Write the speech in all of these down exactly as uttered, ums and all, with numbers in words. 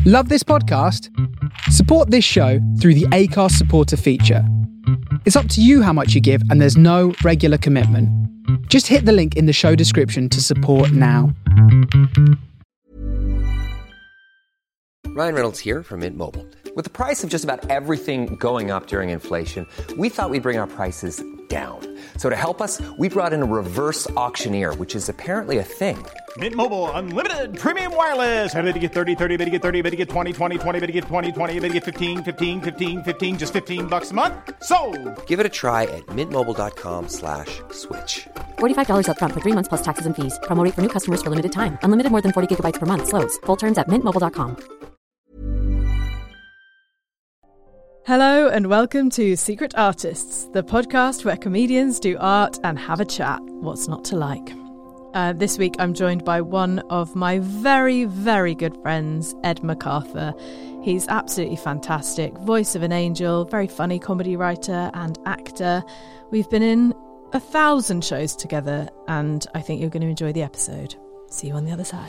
Love this podcast? Support this show through the Acast supporter feature. It's up to you how much you give, and there's no regular commitment. Just hit the link in the show description to support now. Ryan Reynolds here from Mint Mobile. With the price of just about everything going up during inflation, we thought we'd bring our prices down. So to help us, we brought in a reverse auctioneer, which is apparently a thing. Mint Mobile Unlimited Premium Wireless. How to get thirty, thirty, how to get thirty, how to get twenty, twenty, twenty, how to get twenty, twenty, how to get fifteen, fifteen, fifteen, fifteen, just fifteen bucks a month? Sold! Give it a try at mintmobile.com slash switch. forty-five dollars up front for three months plus taxes and fees. Promo rate for new customers for limited time. Unlimited more than forty gigabytes per month. Slows full terms at mint mobile dot com. Hello and welcome to Secret Artists, the podcast where comedians do art and have a chat. What's not to like? Uh, this week I'm joined by one of my very, very good friends, Ed MacArthur. He's absolutely fantastic, voice of an angel, very funny comedy writer and actor. We've been in a thousand shows together and I think you're going to enjoy the episode. See you on the other side.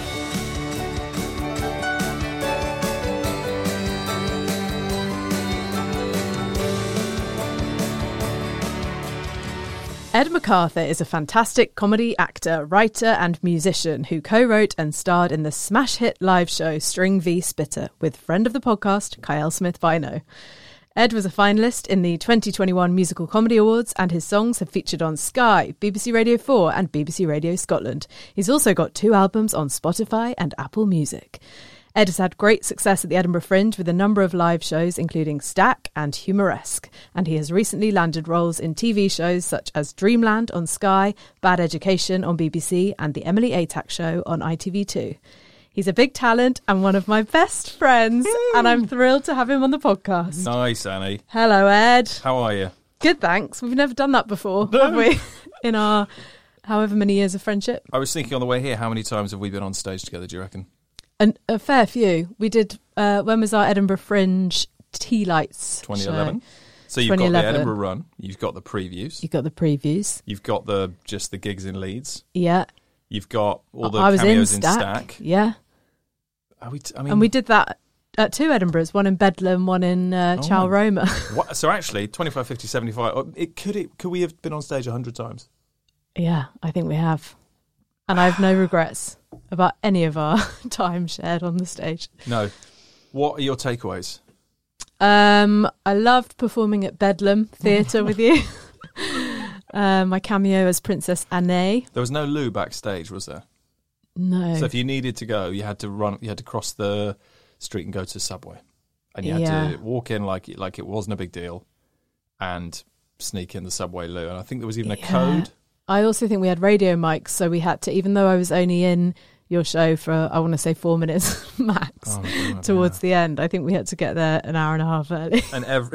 Ed MacArthur is a fantastic comedy actor, writer and musician who co-wrote and starred in the smash hit live show String v Spitter with friend of the podcast, Kyle Smith-Bino. Ed was a finalist in the twenty twenty-one Musical Comedy Awards and his songs have featured on Sky, B B C Radio four and B B C Radio Scotland. He's also got two albums on Spotify and Apple Music. Ed has had great success at the Edinburgh Fringe with a number of live shows including Stack and Humoresque, and he has recently landed roles in T V shows such as Dreamland on Sky, Bad Education on B B C and The Emily Atack Show on I T V two. He's a big talent and one of my best friends, and I'm thrilled to have him on the podcast. Nice, Annie. Hello, Ed. How are you? Good, thanks. We've never done that before, no. have we? In our however many years of friendship. I was thinking on the way here, how many times have we been on stage together, do you reckon? An, a fair few. We did, uh, when was our Edinburgh Fringe Tea Lights twenty eleven. Show? So you've got the Edinburgh run, you've got the previews. You've got the previews. You've got the just the gigs in Leeds. Yeah. You've got all the I was cameos in in Stack. Stack. Yeah. Are we t- I mean, and we did that at two Edinburghs, one in Bedlam, one in uh, oh Chow Roma. What, so actually, twenty-five, fifty, seventy-five, it, could, it, could we have been on stage one hundred times? Yeah, I think we have. And I have no regrets about any of our time shared on the stage. No. What are your takeaways? Um, I loved performing at Bedlam Theatre with you. uh, my cameo as Princess Anne. There was no loo backstage, was there? No. So if you needed to go, you had to run. You had to cross the street and go to Subway, and you had yeah. to walk in like like it wasn't a big deal, and sneak in the Subway loo. And I think there was even a yeah. code. I also think we had radio mics, so we had to, even though I was only in your show for, I want to say four minutes max, oh God, towards yeah. the end, I think we had to get there an hour and a half early. And every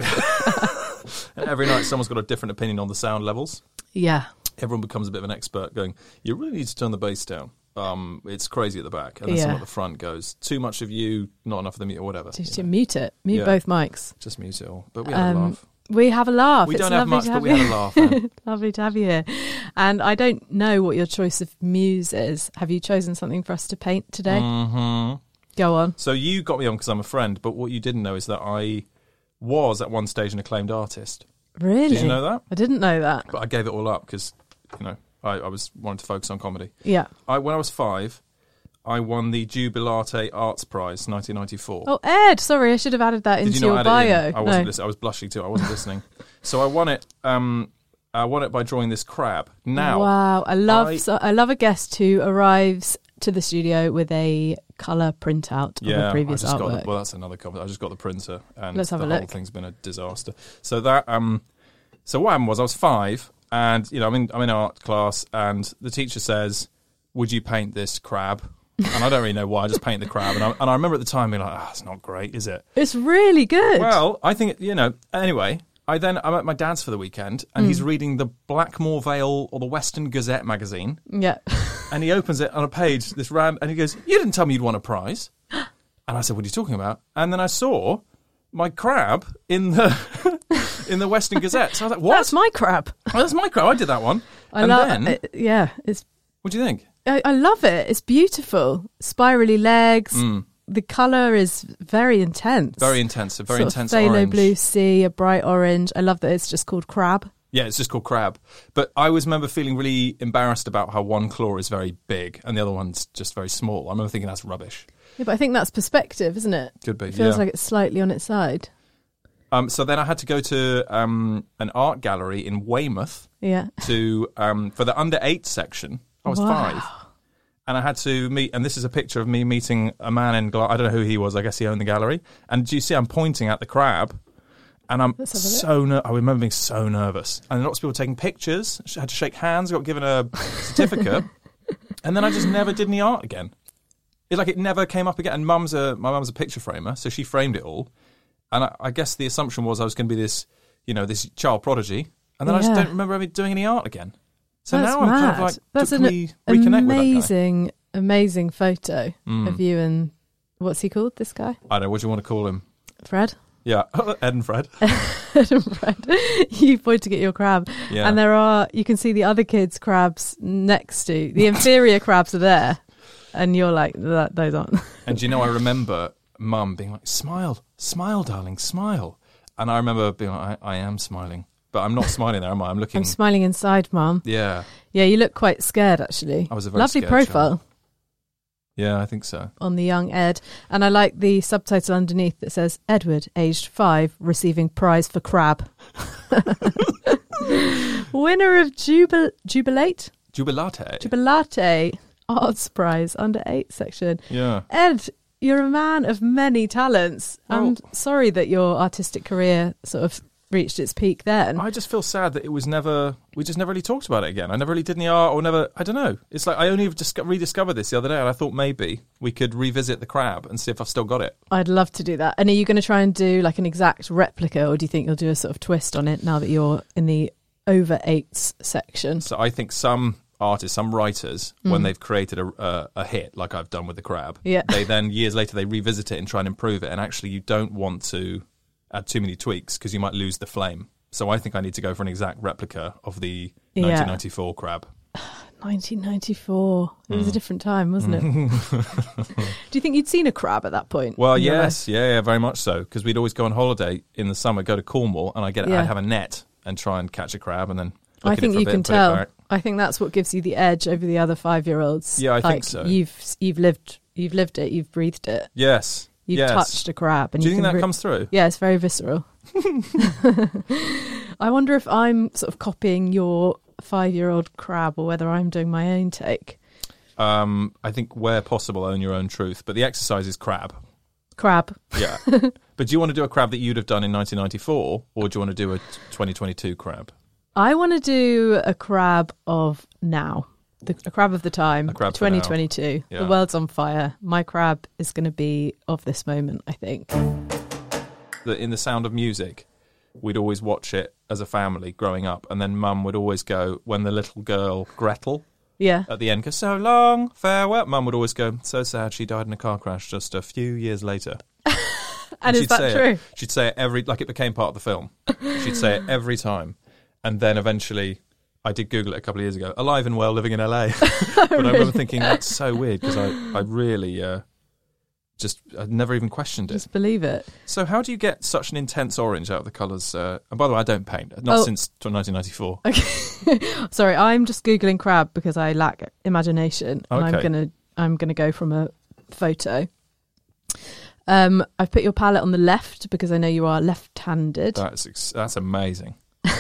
and every night someone's got a different opinion on the sound levels. Yeah. Everyone becomes a bit of an expert going, you really need to turn the bass down. Um, it's crazy at the back. And then yeah. someone at the front goes, too much of you, not enough of the mute or whatever. Just you know. mute it. Mute yeah. both mics. Just mute it all. But we had um, a laugh. We have a laugh. We it's don't have much, have but we you. had a laugh. Man. Lovely to have you here. And I don't know what your choice of muse is. Have you chosen something for us to paint today? Mm-hmm. Go on. So you got me on because I'm a friend, but what you didn't know is that I was at one stage an acclaimed artist. Really? Did you know that? I didn't know that. But I gave it all up because, you know, I, I was wanting to focus on comedy. Yeah. I when I was five, I won the Jubilate Arts Prize, nineteen ninety-four. Oh, Ed, sorry, I should have added that Did into you not your add bio. It in? I wasn't no. listening. I was blushing too. I wasn't listening. So I won it. Um, I won it by drawing this crab. Now, wow, I love I, so, I love a guest who arrives to the studio with a colour printout yeah, of a previous I just artwork. Got the, well, that's another comment. I just got the printer, and Let's have the a whole look. thing's been a disaster. So that um, so what happened was I was five, and you know I'm in I'm in art class, and the teacher says, "Would you paint this crab?" And I don't really know why. I just paint the crab, and I, and I remember at the time being like, "Ah, oh, it's not great, is it?" It's really good. Well, I think you know. Anyway, I then I'm at my dad's for the weekend, and mm. he's reading the Blackmore Vale or the Western Gazette magazine. Yeah. And he opens it on a page, this ram, and he goes, "You didn't tell me you'd won a prize." And I said, "What are you talking about?" And then I saw my crab in the in the Western Gazette. So I was like, "What? That's my crab." Oh, that's my crab. I did that one. I and love. then, uh, yeah, it's. What do you think? I, I love it. It's beautiful. Spirally legs. Mm. the colour is very intense. Very intense, a very sort intense of phthalo orange. blue sea, a bright orange. I love that it's just called crab. Yeah, it's just called crab. But I always remember feeling really embarrassed about how one claw is very big and the other one's just very small. I remember thinking that's rubbish. Yeah, but I think that's perspective, isn't it? Could be, It feels yeah. like it's slightly on its side. Um, so then I had to go to um, an art gallery in Weymouth Yeah. to um, for the under eight section. I was Wow. five. And I had to meet, and this is a picture of me meeting a man in, Gla- I don't know who he was, I guess he owned the gallery. And do you see I'm pointing at the crab? And I'm Let's have a look. so ner- I remember being so nervous. And lots of people taking pictures. I had to shake hands, got given a certificate. And then I just never did any art again. It like it never came up again. And mum's a my mum's a picture framer, so she framed it all. And I, I guess the assumption was I was going to be this, you know, this child prodigy. And then I just Yeah. don't remember ever doing any art again. So That's now I'm kind of mad. like, That's can an we reconnect amazing, amazing photo Mm. of you and what's he called? This guy, with that guy? I don't know, what do you want to call him? Fred. Yeah, Ed and Fred. Ed and Fred. You pointing at your crab, Yeah. and there are you can see the other kids' crabs next to the inferior crabs are there, and you're like, that, those aren't. And do you know, I remember Mum being like, smile, smile, darling, smile. And I remember being like, I, I am smiling. But I'm not smiling there, am I? I'm looking... I'm smiling inside, Mum. Yeah. Yeah, you look quite scared, actually. I was a very Lovely scared profile child. Yeah, I think so. on the young Ed. And I like the subtitle underneath that says, Edward, aged five, receiving prize for crab. Winner of Jubil- Jubilate? Jubilate. Jubilate Arts Prize under eight section. Yeah. Ed, you're a man of many talents. I'm Well- sorry that your artistic career sort of reached its peak then. I just feel sad that it was never... We just never really talked about it again. I never really did any art or never... I don't know. It's like I only just rediscovered this the other day and I thought maybe we could revisit the crab and see if I've still got it. I'd love to do that. And are you going to try and do like an exact replica, or do you think you'll do a sort of twist on it now that you're in the over eights section? So I think some artists, some writers, Mm. when they've created a, a, a hit, like I've done with the crab, Yeah. they then, years later, they revisit it and try and improve it. And actually, you don't want to add too many tweaks because you might lose the flame. So I think I need to go for an exact replica of the Yeah. nineteen ninety-four crab. nineteen ninety-four. It was a Mm. different time, wasn't it? Do you think you'd seen a crab at that point? Well, in your yes, yeah, yeah, very much so. Because we'd always go on holiday in the summer, go to Cornwall, and I get Yeah. I'd have a net and try and catch a crab, and then look I at it think for a you bit can and put it tell. back. I think that's what gives you the edge over the other five-year-olds. Yeah, I think Like, so. You've you've lived you've lived it. You've breathed it. Yes, You've yes. touched a crab. And Do you you think can that re- comes through? Yeah, it's very visceral. I wonder if I'm sort of copying your five-year-old crab, or whether I'm doing my own take. Um, I think where possible, own your own truth. But the exercise is crab. Crab. Yeah. But do you want to do a crab that you'd have done in nineteen ninety-four, or do you want to do a twenty twenty-two crab? I want to do a crab of now. The, a crab of the time. A crab for now. twenty twenty-two. Yeah. The world's on fire. My crab is going to be of this moment, I think. That in The Sound of Music, we'd always watch it as a family growing up, and then Mum would always go, when the little girl Gretel Yeah. at the end goes, so long, farewell. Mum would always go, so sad, she died in a car crash just a few years later. And is she'd that say true? It, she'd say it every, like it became part of the film. She'd say it every time. And then eventually, I did Google it a couple of years ago, alive and well, living in L A. But I remember thinking, that's so weird, because I, I really uh, just, I'd never even questioned it. Just believe it. So how do you get such an intense orange out of the colours? Uh, and by the way, I don't paint, not Oh. since nineteen ninety-four. Okay. Sorry, I'm just Googling crab because I lack imagination. And I'm Okay. gonna I'm gonna go from a photo. Um, I've put your palette on the left because I know you are left-handed. That's ex- that's amazing.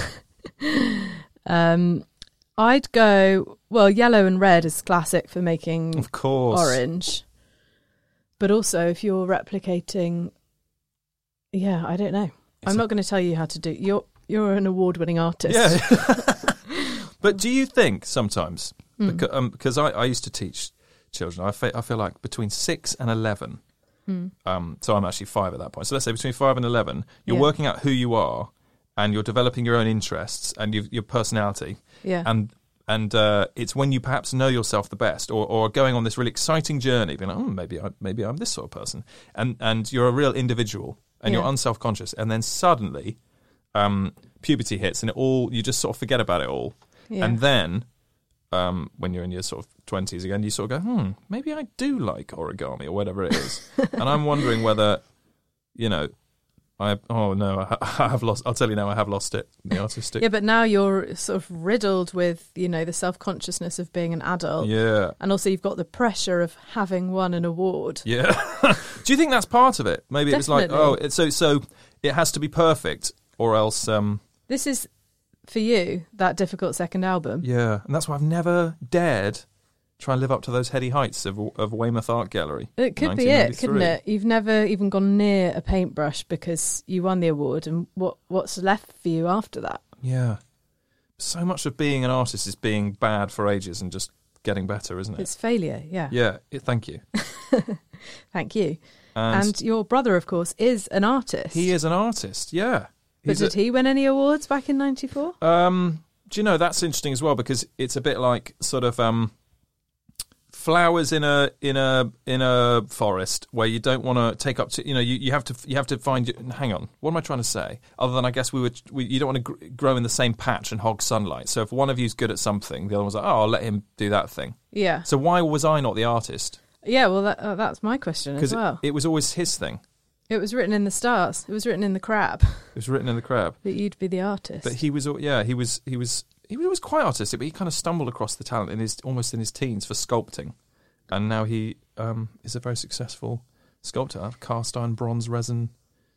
Um, I'd go, well, yellow and red is classic for making Of course. orange. But also, if you're replicating, yeah, I don't know. It's I'm a- not going to tell you how to do. You're you're an award-winning artist. Yeah. But do you think sometimes, Mm. because, um, because I, I used to teach children, I feel, I feel like between six and eleven, Mm. um, so I'm actually five at that point. So let's say between five and eleven, you're Yeah. working out who you are, and you're developing your own interests and your, your personality. Yeah. And and uh, it's when you perhaps know yourself the best, or, or going on this really exciting journey, being like, oh, maybe I, maybe I'm this sort of person, and and you're a real individual, and Yeah. you're unself-conscious, and then suddenly, um, puberty hits, and it all you just sort of forget about it all, Yeah. and then um, when you're in your sort of twenties again, you sort of go, hmm, maybe I do like origami or whatever it is. And I'm wondering whether, you know, I oh no, I, I have lost. I'll tell you now, I have lost it. The artistic. Yeah, but now you're sort of riddled with, you know, the self-consciousness of being an adult. Yeah, and also you've got the pressure of having won an award. Yeah. Do you think that's part of it? Maybe it was like, Definitely. oh, it's so so it has to be perfect, or else. Um, This is for you that difficult second album. yeah, and that's why I've never dared try and live up to those heady heights of of Weymouth Art Gallery. It could be it, couldn't it? You've never even gone near a paintbrush because you won the award, and what what's left for you after that? Yeah. So much of being an artist is being bad for ages and just getting better, isn't it? It's failure, yeah. Yeah, it, thank you. Thank you. And, And your brother, of course, is an artist. he is an artist, yeah. But He's did a- he win any awards back in ninety-four? Um, do you know, that's interesting as well, because it's a bit like sort of um, flowers in a in a in a forest where you don't want to take up to, you know, you, you have to you have to find your, hang on, what am I trying to say, other than I guess we would we, you don't want to gr- grow in the same patch and hog sunlight. So if one of you's good at something, the other one's like, oh, I'll let him do that thing. Yeah. So why was I not the artist? Yeah, well, that, uh, that's my question as Because well. it, it was always his thing. It was written in the stars. It was written in the crab It was written in the crab. that you'd be the artist. But he was, yeah, he was, he was, he was always quite artistic. But he kind of stumbled across the talent in his almost in his teens for sculpting, and now he um, is a very successful sculptor. Cast iron, bronze, resin.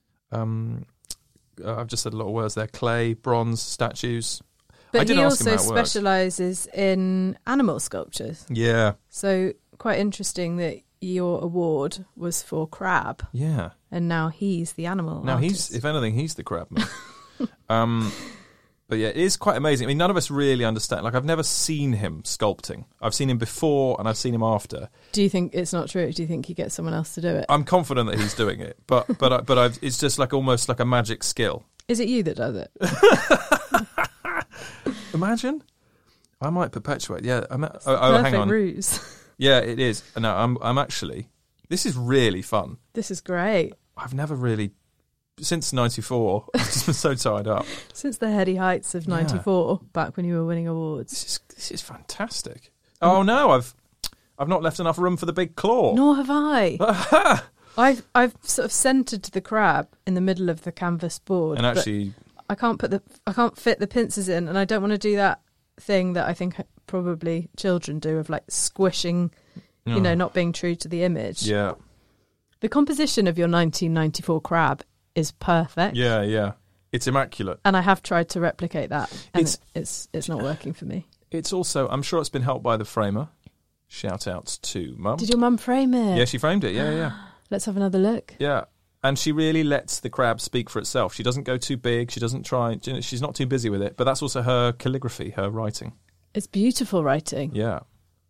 Um, uh, I've just said a lot of words there. Clay, bronze, statues. But I did he ask him also how it works. specialises in animal sculptures. Yeah, So quite interesting that your award was for crab, yeah. and now he's the animal Now artist. he's, if anything, he's the crab man. um, but yeah, it is quite amazing. I mean, none of us really understand. Like, I've never seen him sculpting. I've seen him before and I've seen him after. Do you think it's not true? Do you think he gets someone else to do it? I'm confident that he's doing it, but but I, but I've, it's just like almost like a magic skill. Is it you that does it? Imagine, I might perpetuate. Yeah, I'm, oh, oh Perfect hang on. ruse. Yeah, it is. No, I'm I'm actually. This is really fun. This is great. I've never really since ninety-four. I've just been so tied up. Since the heady heights of ninety-four, back when you were winning awards. This is this is fantastic. Oh no, I've I've not left enough room for the big claw. Nor have I. I've I've sort of centred the crab in the middle of the canvas board, And but actually, I can't put the I can't fit the pincers in, and I don't want to do that thing that I think probably children do of like squishing, you know, not being true to the image. yeah, The composition of your nineteen ninety-four crab is perfect. yeah, yeah. It's immaculate. And I have tried to replicate that, and It's- it's it's, it's not working for me. It's also, I'm sure it's been helped by the framer. Shout out to Mum. Did your mum frame it? Yeah, she framed it. Yeah, yeah. Let's have another look. Yeah, and she really lets the crab speak for itself. She doesn't go too big. She doesn't try. you know, She's not too busy with it. But that's also her calligraphy, her writing. It's beautiful writing. Yeah,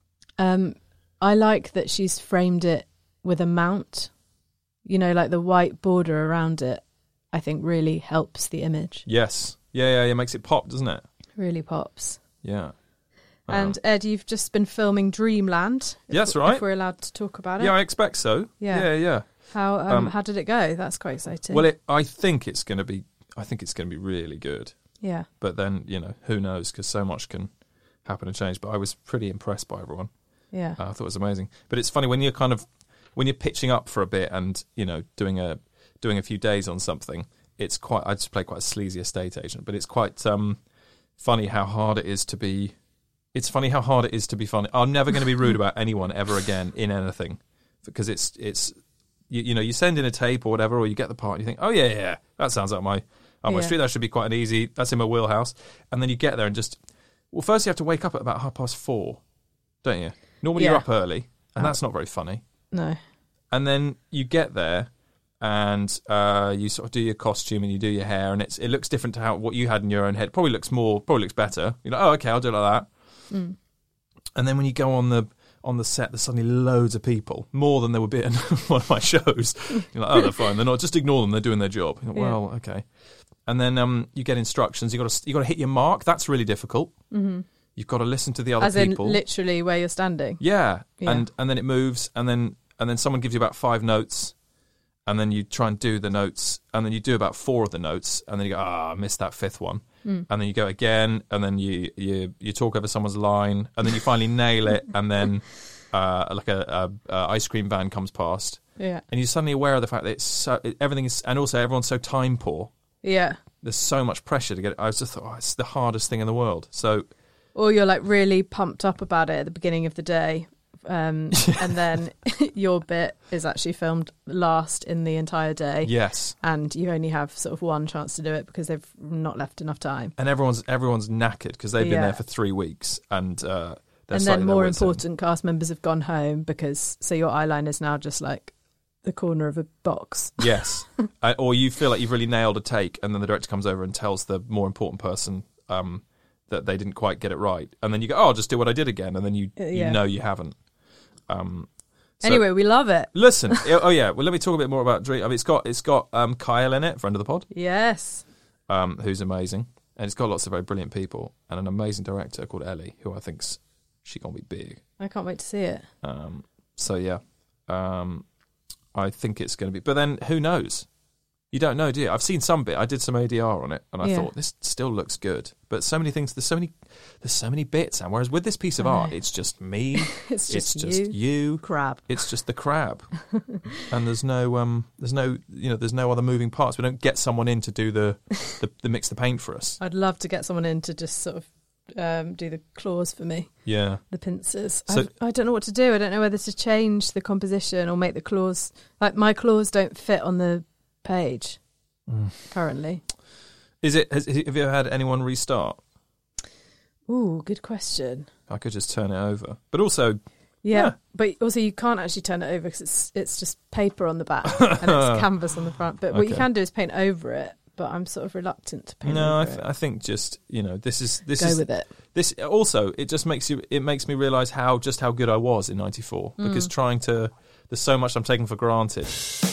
Um, I like that she's framed it with a mount. You know, like the white border around it, I think really helps the image. yes, yeah, yeah, yeah. Makes it pop, doesn't it? Really pops. Yeah. Uh, And Ed, you've just been filming Dreamland. If, Yes, right. If we're allowed to talk about it. yeah, I expect so. Yeah. yeah, yeah. How um, Um, how did it go? That's quite exciting. Well, it, I think it's going to be. I think it's going to be really good. yeah. But then, you know, who knows? Because so much can happen and change. But I was pretty impressed by everyone. Yeah. Uh, I thought it was amazing. But it's funny when you're kind of when you're pitching up for a bit and you know doing a doing a few days on something. It's quite. I just play quite a sleazy estate agent, but it's quite um, funny how hard it is to be. It's funny how hard it is to be funny. I'm never going to be rude about anyone ever again in anything because it's it's you, you know you send in a tape or whatever, or you get the part and you think, oh yeah yeah, yeah that sounds like my up my Yeah. street. That should be quite an easy. That's in my wheelhouse. And then you get there and just well, first you have to wake up at about half past four, don't you? Normally Yeah. you're up early, and that's not very funny. No. And then you get there, and uh, you sort of do your costume and you do your hair, and it's it looks different to how what you had in your own head. Probably looks more, probably looks better. You're like, oh, okay, I'll do it like that. Mm. And then when you go on the on the set, there's suddenly loads of people, more than there would be in one of my shows. You're like, oh, they're fine. They're not. Just ignore them. They're doing their job. You're like, Yeah. well, okay. And then um, you get instructions. You got to you got to hit your mark. That's really difficult. Mm-hmm. You've got to listen to the other As people. in literally where you're standing. Yeah. Yeah. and and then it moves, and then and then someone gives you about five notes, and then you try and do the notes, and then you do about four of the notes, and then you go, ah, I missed that fifth one, Mm. and then you go again, and then you you you talk over someone's line, and then you finally nail it, and then uh, like a, a, a ice cream van comes past, Yeah. and you're suddenly aware of the fact that it's so, it, everything is, and also everyone's so time poor. Yeah. There's so much pressure to get it. I was just thought, oh, it's the hardest thing in the world. So, Or you're like really pumped up about it at the beginning of the day. Um, and then your bit is actually filmed last in the entire day. yes. And you only have sort of one chance to do it because they've not left enough time. And everyone's everyone's knackered because they've been Yeah. there for three weeks, and uh, they're And slightly then their more wits end. important, cast members have gone home because, so your eyeliner is now just like the corner of a box. Yes, uh, or you feel like you've really nailed a take, and then the director comes over and tells the more important person um, that they didn't quite get it right, and then you go, "Oh, I'll just do what I did again," and then you Uh, you yeah. know you haven't. Um, so- Anyway, we love it. listen. oh yeah, well, let me talk a bit more about Dream. I mean, it's got it's got um, Kyle in it, friend of the pod, Yes. um, who's amazing, and it's got lots of very brilliant people, and an amazing director called Ellie, who I think's she gonna be big. I can't wait to see it. Um, so yeah, um, I think it's going to be. But then who knows? You don't know, do you? I've seen some bit. I did some A D R on it, and I Yeah. thought this still looks good. But so many things. There's so many. There's so many bits. And whereas with this piece of I know. art, it's just me. It's just, it's just you. you. Crab. It's just the crab, and there's no um, there's no you know, there's no other moving parts. We don't get someone in to do the the, the mix the paint for us. I'd love to get someone in to just sort of um, do the claws for me, Yeah. the pincers. So- I've- I don't know what to do. I don't know whether to change the composition or make the claws. Like my claws don't fit on the page Mm. currently. Is it? Has, have you ever had anyone restart? Ooh, good question. I could just turn it over, but also. Yeah, Yeah. but also you can't actually turn it over because it's it's just paper on the back and it's canvas on the front. But what you Okay. can do is paint over it. But I'm sort of reluctant to paint No, I, over th- it. I think just you know this is this Go is with it. this also it just makes you it makes me realise how just how good I was in ninety-four Mm. because trying to there's so much I'm taking for granted.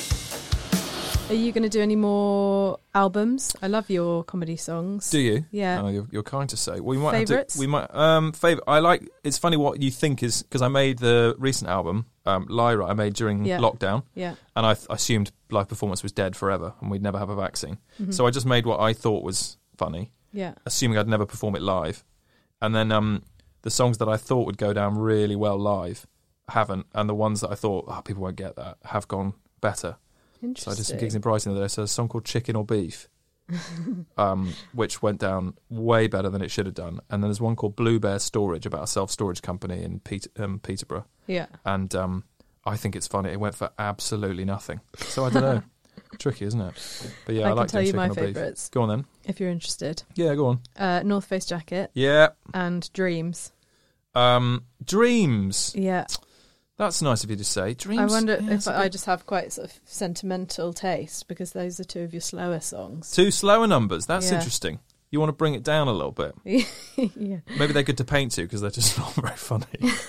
Are you going to do any more albums? I love your comedy songs. Do you? Yeah. Oh, you're, you're kind to say. We might Favourites? Have to, we might um favorite. I like. It's funny what you think is because I made the recent album um Lyra. I made during Yeah. lockdown, Yeah. and I th- assumed live performance was dead forever and we'd never have a vaccine. Mm-hmm. So I just made what I thought was funny, Yeah. assuming I'd never perform it live. And then um, the songs that I thought would go down really well live haven't, and the ones that I thought oh, people won't get that have gone better. So Interesting. I did some gigs in Brighton the other day. So there's a song called Chicken or Beef, um, which went down way better than it should have done. And then there's one called Blue Bear Storage about a self-storage company in Peter, um, Peterborough. Yeah. And um, I think it's funny. It went for absolutely nothing. So I don't know. Tricky, isn't it? But yeah, I, I can like tell doing you my Chicken or Beef. favourites. Go on then. If you're interested. Yeah, go on. Uh, North Face Jacket Yeah. and Dreams. Um, Dreams. Yeah. That's nice of you to say. Dreams. I wonder yeah, if it's a I bit- just have quite sort of sentimental taste because those are two of your slower songs. Two slower numbers. That's Yeah. interesting. You want to bring it down a little bit. yeah. Maybe they're good to paint to because they're just not very funny.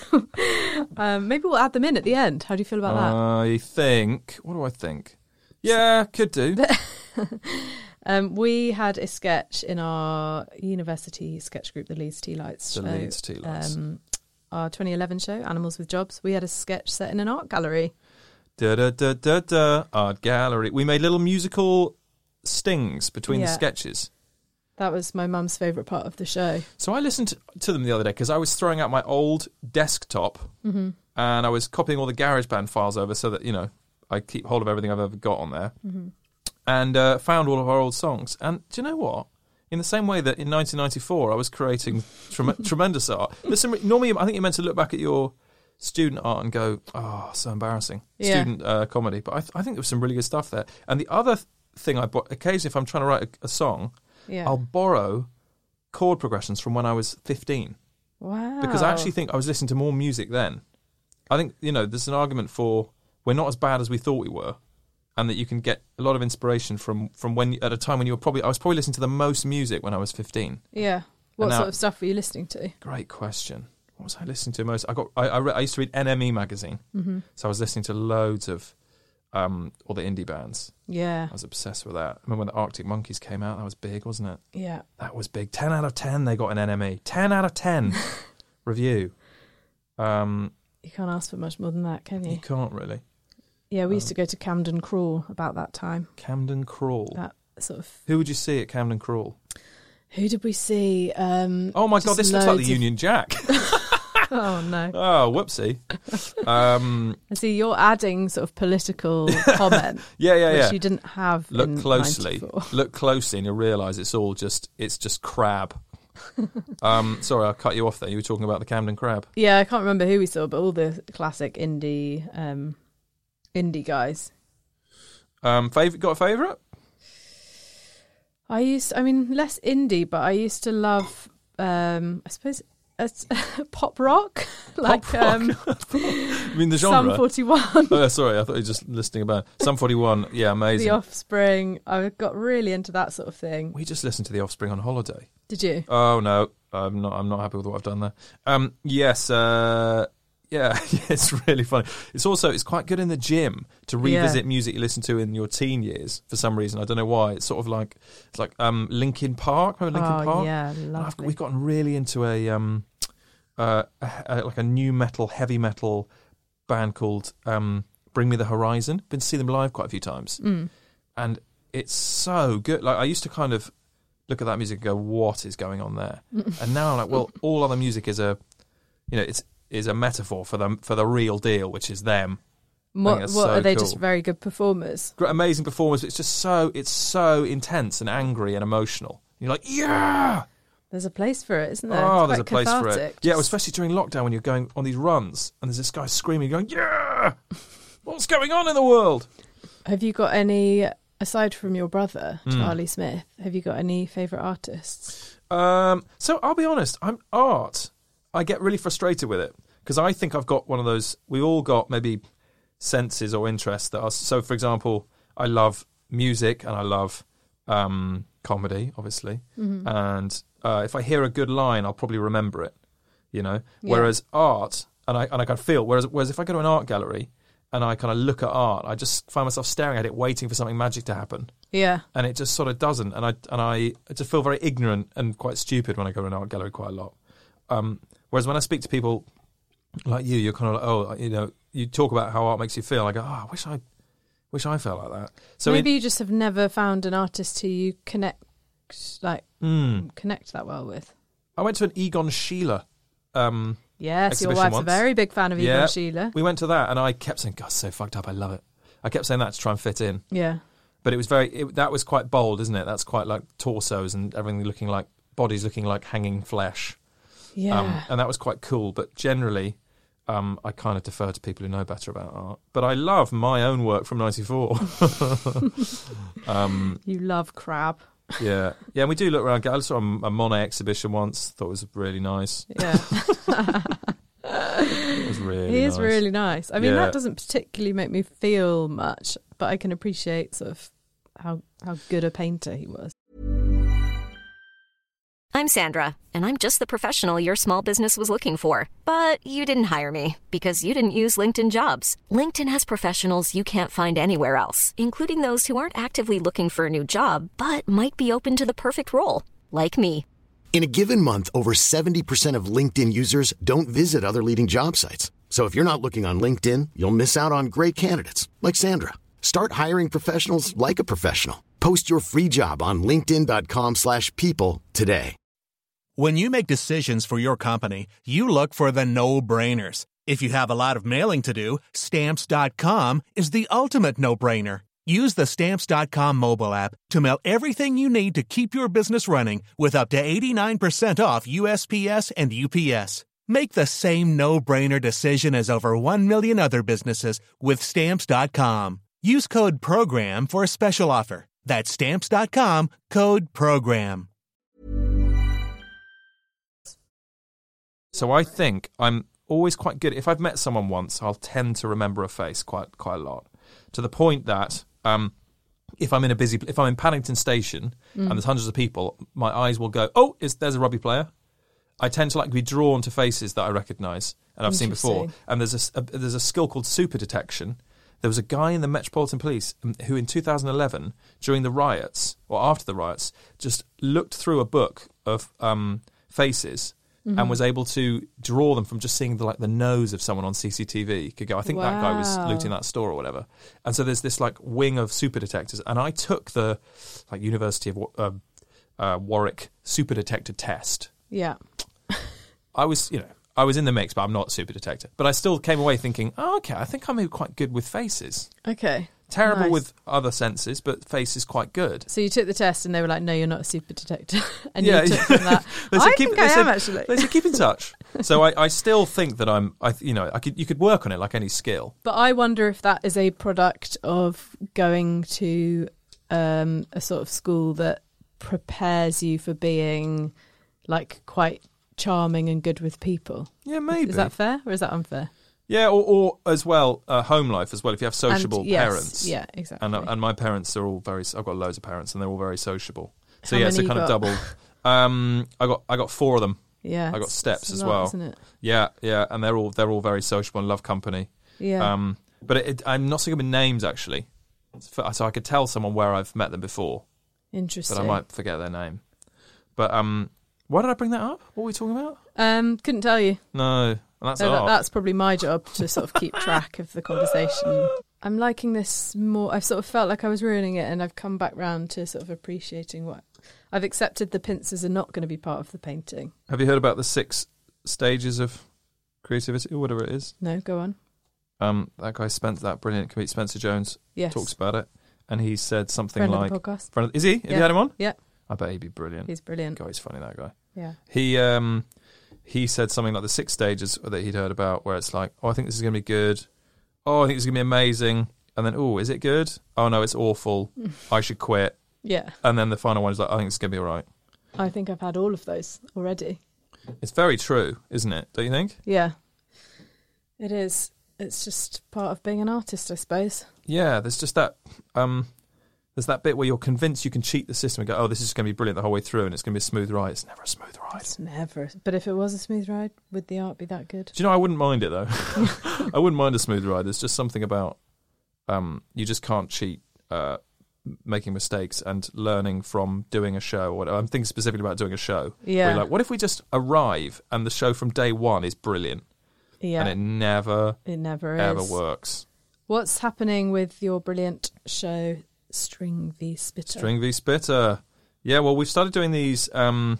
Um, maybe we'll add them in at the end. How do you feel about that? I think. What do I think? Yeah, could do. Um, we had a sketch in our university sketch group, the Leeds Tea Lights The show. Leeds Tea Lights. Um, our twenty eleven show, Animals with Jobs. We had a sketch set in an art gallery. Da da da da da. Art gallery. We made little musical stings between the Yeah. sketches. That was my mum's favourite part of the show. So I listened to, to them the other day because I was throwing out my old desktop Mm-hmm. and I was copying all the GarageBand files over so that, you know, I keep hold of everything I've ever got on there. Mm-hmm. And uh, found all of our old songs. And do you know what? In the same way that in nineteen ninety-four I was creating trem- tremendous art. There's some, normally, I think you're meant to look back at your student art and go, oh, so embarrassing. Yeah. Student uh, comedy. But I, th- I think there was some really good stuff there. And the other th- thing I bought, occasionally if I'm trying to write a, a song, Yeah. I'll borrow chord progressions from when I was fifteen. Wow. Because I actually think I was listening to more music then. I think, you know, there's an argument for we're not as bad as we thought we were, and that you can get a lot of inspiration from, from when, at a time when you were probably, I was probably listening to the most music when I was fifteen. Yeah. What And now- sort of stuff were you listening to? Great question. What was I listening to most? I got, I, I, re- I used to read N M E magazine, Mm-hmm. so I was listening to loads of um, all the indie bands. Yeah. I was obsessed with that. I remember when the Arctic Monkeys came out, that was big, wasn't it? Yeah. That was big. ten out of ten they got an N M E. ten out of ten review. Um, You can't ask for much more than that, can you you? can't really. Yeah, we Um, used to go to Camden Crawl about that time. Camden Crawl. That sort of Who would you see at Camden Crawl? Who did we see? Um, oh my God, this looks like the of... Union Jack. Oh no! Oh, whoopsie! Um, I see you're adding sort of political comment. yeah, yeah, which yeah. you didn't have. Look in closely. ninety-four. Look closely, and you'll realise it's all just it's just crab. um, sorry, I cut you off there. You were talking about the Camden Crab. Yeah, I can't remember who we saw, but all the classic indie um, indie guys. Um, favorite? Got a favourite? I used, I mean, less indie, but I used to love, um, I suppose, uh, pop rock, like Pop rock. um, I mean the genre. Sum forty-one. Oh, sorry, I thought you were just listening about Sum forty-one. Yeah, amazing. The Offspring. I got really into that sort of thing. We just listened to The Offspring on holiday. Did you? Oh no, I'm not. I'm not happy with what I've done there. Um, yes, uh, yeah, it's really funny. It's also it's quite good in the gym to revisit Yeah. music you listened to in your teen years. For some reason, I don't know why. It's sort of like it's like um, Linkin Park. Remember Linkin Oh, Park? yeah, I've- lovely. We've gotten really into a um, uh, a, a, like a new metal, heavy metal band called um, Bring Me the Horizon. Been to see them live quite a few times, Mm. and it's so good. Like I used to kind of look at that music and go, "What is going on there?" And now I'm like, "Well, all other music is a, you know, it's is a metaphor for them for the real deal, which is them." I think What, that's what so are they cool. just very good performers? Great, amazing performance. But it's just so it's so intense and angry and emotional. You're like, yeah. There's a place for it, isn't there? Oh, It's there's a quite place for it. cathartic. Yeah, well, Just- especially during lockdown when you're going on these runs and there's this guy screaming, going, "Yeah! What's going on in the world?" Have you got any, aside from your brother, Mm. Charlie Smith, have you got any favourite artists? Um, so I'll be honest, I'm art. I get really frustrated with it because I think I've got one of those. We all got maybe senses or interests that are. So, for example, I love music and I love um, comedy, obviously. Mm-hmm. And uh, if I hear a good line, I'll probably remember it. You know, Yeah. whereas art, and I and I can feel. Whereas, whereas if I go to an art gallery and I kind of look at art, I just find myself staring at it, waiting for something magic to happen. Yeah. And it just sort of doesn't, and I and I just feel very ignorant and quite stupid when I go to an art gallery quite a lot. Um, whereas when I speak to people like you, you're kind of like, oh, you know, you talk about how art makes you feel. I go, oh, I wish I, wish I felt like that. So Maybe in- you just have never found an artist who you connect, like, Mm. connect that well with. I went to an Egon Schiele. Um, Yes, your exhibition wife's once. a very big fan of Egon yeah, Schiele. we went to that, and I kept saying, "God, so fucked up. I love it." I kept saying that to try and fit in. Yeah. But it was very, it, that was quite bold, isn't it? That's quite like torsos and everything looking like, bodies looking like hanging flesh. Yeah. Um, and that was quite cool. But generally, um, I kind of defer to people who know better about art. But I love my own work from ninety-four. um, you love crab. yeah. Yeah, and we do look around. I saw a Monet exhibition once. Thought it was really nice. Yeah. It was really He is nice. really nice. I mean, Yeah. that doesn't particularly make me feel much, but I can appreciate sort of how how good a painter he was. I'm Sandra, and I'm just the professional your small business was looking for. But you didn't hire me because you didn't use LinkedIn Jobs. LinkedIn has professionals you can't find anywhere else, including those who aren't actively looking for a new job, but might be open to the perfect role, like me. In a given month, over seventy percent of LinkedIn users don't visit other leading job sites. So if you're not looking on LinkedIn, you'll miss out on great candidates like Sandra. Start hiring professionals like a professional. Post your free job on linkedin dot com slash people today. When you make decisions for your company, you look for the no-brainers. If you have a lot of mailing to do, Stamps dot com is the ultimate no-brainer. Use the Stamps dot com mobile app to mail everything you need to keep your business running with up to eighty-nine percent off U S P S and U P S. Make the same no-brainer decision as over one million other businesses with Stamps dot com. Use code PROGRAM for a special offer. That's Stamps dot com, code PROGRAM. So I think I'm always quite good. If I've met someone once, I'll tend to remember a face quite quite a lot, to the point that um, if I'm in a busy, if I'm in Paddington Station Mm. and there's hundreds of people, my eyes will go, "Oh, is there's a rugby player." I tend to like be drawn to faces that I recognise and I've seen before. Interesting. And there's a, a there's a skill called super detection. There was a guy in the Metropolitan Police um, who, in two thousand eleven, during the riots or after the riots, just looked through a book of um, faces. Mm-hmm. And was able to draw them from just seeing the, like the nose of someone on C C T V. Could go, I think that guy was Wow. looting that store or whatever. And so there's this like wing of super detectors. And I took the like University of uh, uh, Warwick super detector test. Yeah. I was, you know, I was in the mix, but I'm not a super detector. But I still came away thinking, oh, okay, I think I'm quite good with faces. Okay. Terrible Nice. with other senses, but face is quite good. So you took the test and they were like, no, you're not a super detector. And Yeah, you took from that. They said, I keep- think they I said- am, actually. They said, keep in touch. So I, I still think that I'm, I, you know, I could, you could work on it like any skill. But I wonder if that is a product of going to um, a sort of school that prepares you for being like quite charming and good with people. Yeah, maybe. Is that fair or is that unfair? Yeah, or, or as well, uh, home life as well. If you have sociable And- yes, parents, yeah, exactly. And uh, and my parents are all very. I've got loads of parents, and they're all very sociable. So How yeah, it's a many kind you of got? double. Um, I got I got four of them. Yeah, I got it's- steps it's a as lot, well. isn't it? Yeah, yeah, and they're all they're all very sociable and love company. Yeah. Um, but it, it, I'm not so good with names actually, so I could tell someone where I've met them before, Interesting. but I might forget their name. But um, why did I bring that up? What were we talking about? Um, couldn't tell you. No, and that's So that, art. that's probably my job to sort of keep track of the conversation. I'm liking this more. I've sort of felt like I was ruining it, and I've come back round to sort of appreciating what I've accepted. The pincers are not going to be part of the painting. Have you heard about the six stages of creativity or whatever it is? No, go on. Um, that guy Spencer, that brilliant comedian Spencer Jones, Yes. talks about it, and he said something Friend of like, the podcast. Friend of- "Is he? Have Yeah. you had him on? Yeah, I bet he'd be brilliant. he's brilliant. God, he's funny, that guy. Yeah. He um, he said something like the six stages that he'd heard about, where it's like, oh, I think this is going to be good. Oh, I think this is going to be amazing. And then, oh, is it good? Oh no, it's awful. I should quit. Yeah, And then the final one is like, I think it's going to be all right. I think I've had all of those already. It's very true, isn't it? Don't you think? Yeah, it is. It's just part of being an artist, I suppose. Yeah, there's just that. Um, there's that bit where you're convinced you can cheat the system and go, oh, this is going to be brilliant the whole way through, and it's going to be a smooth ride. It's never a smooth ride. It's never. But if it was a smooth ride, would the art be that good? Do you know, I wouldn't mind it, though. I wouldn't mind a smooth ride. There's just something about um, you just can't cheat uh, making mistakes and learning from doing a show. Or I'm thinking specifically about doing a show. Yeah. Where you're like, what if we just arrive and the show from day one is brilliant? Yeah, And it never, it never is. ever works. What's happening with your brilliant show, String v Spitter? String v Spitter. Yeah, well, we've started doing these um,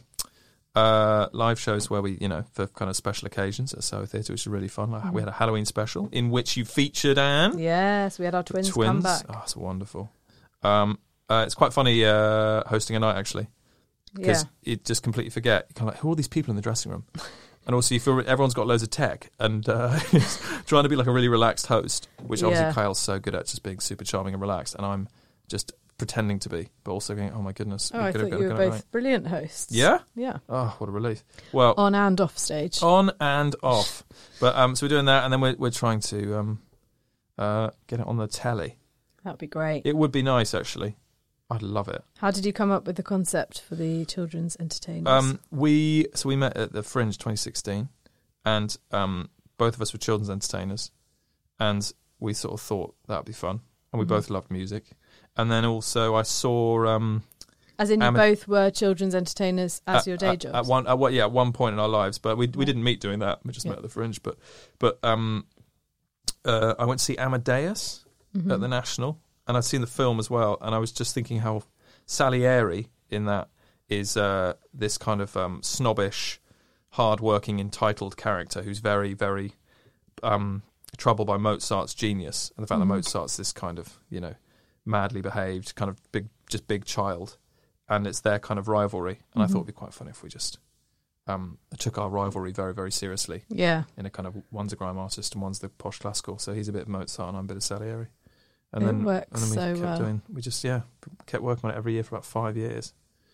uh, live shows where we, you know, for kind of special occasions at Soho Theatre, which is really fun. Like, we had a Halloween special in which you featured Anne. Yes, we had our twins, twins. come back. Oh, it's wonderful. Um, uh, it's quite funny uh, hosting a night, actually, because Yeah. you just completely forget. You're kind of like, who are these people in the dressing room? And also, you feel everyone's got loads of tech and uh, trying to be like a really relaxed host, which obviously Yeah. Kyle's so good at, just being super charming and relaxed, and I'm just pretending to be, but also going, oh my goodness. Oh, we I could thought have you were got it both right. brilliant hosts. Yeah? Yeah. Oh, what a relief. Well, On and off stage. on and off. But um, so we're doing that, and then we're we're trying to um, uh, get it on the telly. That'd be great. It would be nice, actually. I'd love it. How did you come up with the concept for the children's entertainers? Um, we so we met at the Fringe twenty sixteen, and um, both of us were children's entertainers, and we sort of thought that would be fun, and we Mhm. both loved music. And then also I saw um, As in, you Ama- both were children's entertainers as at, your day at, jobs? at one, at what, yeah, at one point in our lives, but we we Yeah. didn't meet doing that. We just Yeah. met at the Fringe. But but um, uh, I went to see Amadeus Mhm. at the National, and I'd seen the film as well, and I was just thinking how Salieri in that is uh, this kind of um, snobbish, hard-working, entitled character who's very, very um, troubled by Mozart's genius, and the fact Mhm. that Mozart's this kind of, you know, madly behaved, kind of big, just big child, and it's their kind of rivalry. And I Mhm. thought it'd be quite funny if we just um, took our rivalry very, very seriously. Yeah. In a kind of, one's a grime artist and one's the posh classical, so he's a bit of Mozart and I'm a bit of Salieri. And It then, works and then we so kept well. doing, we just, yeah, kept working on it every year for about five years.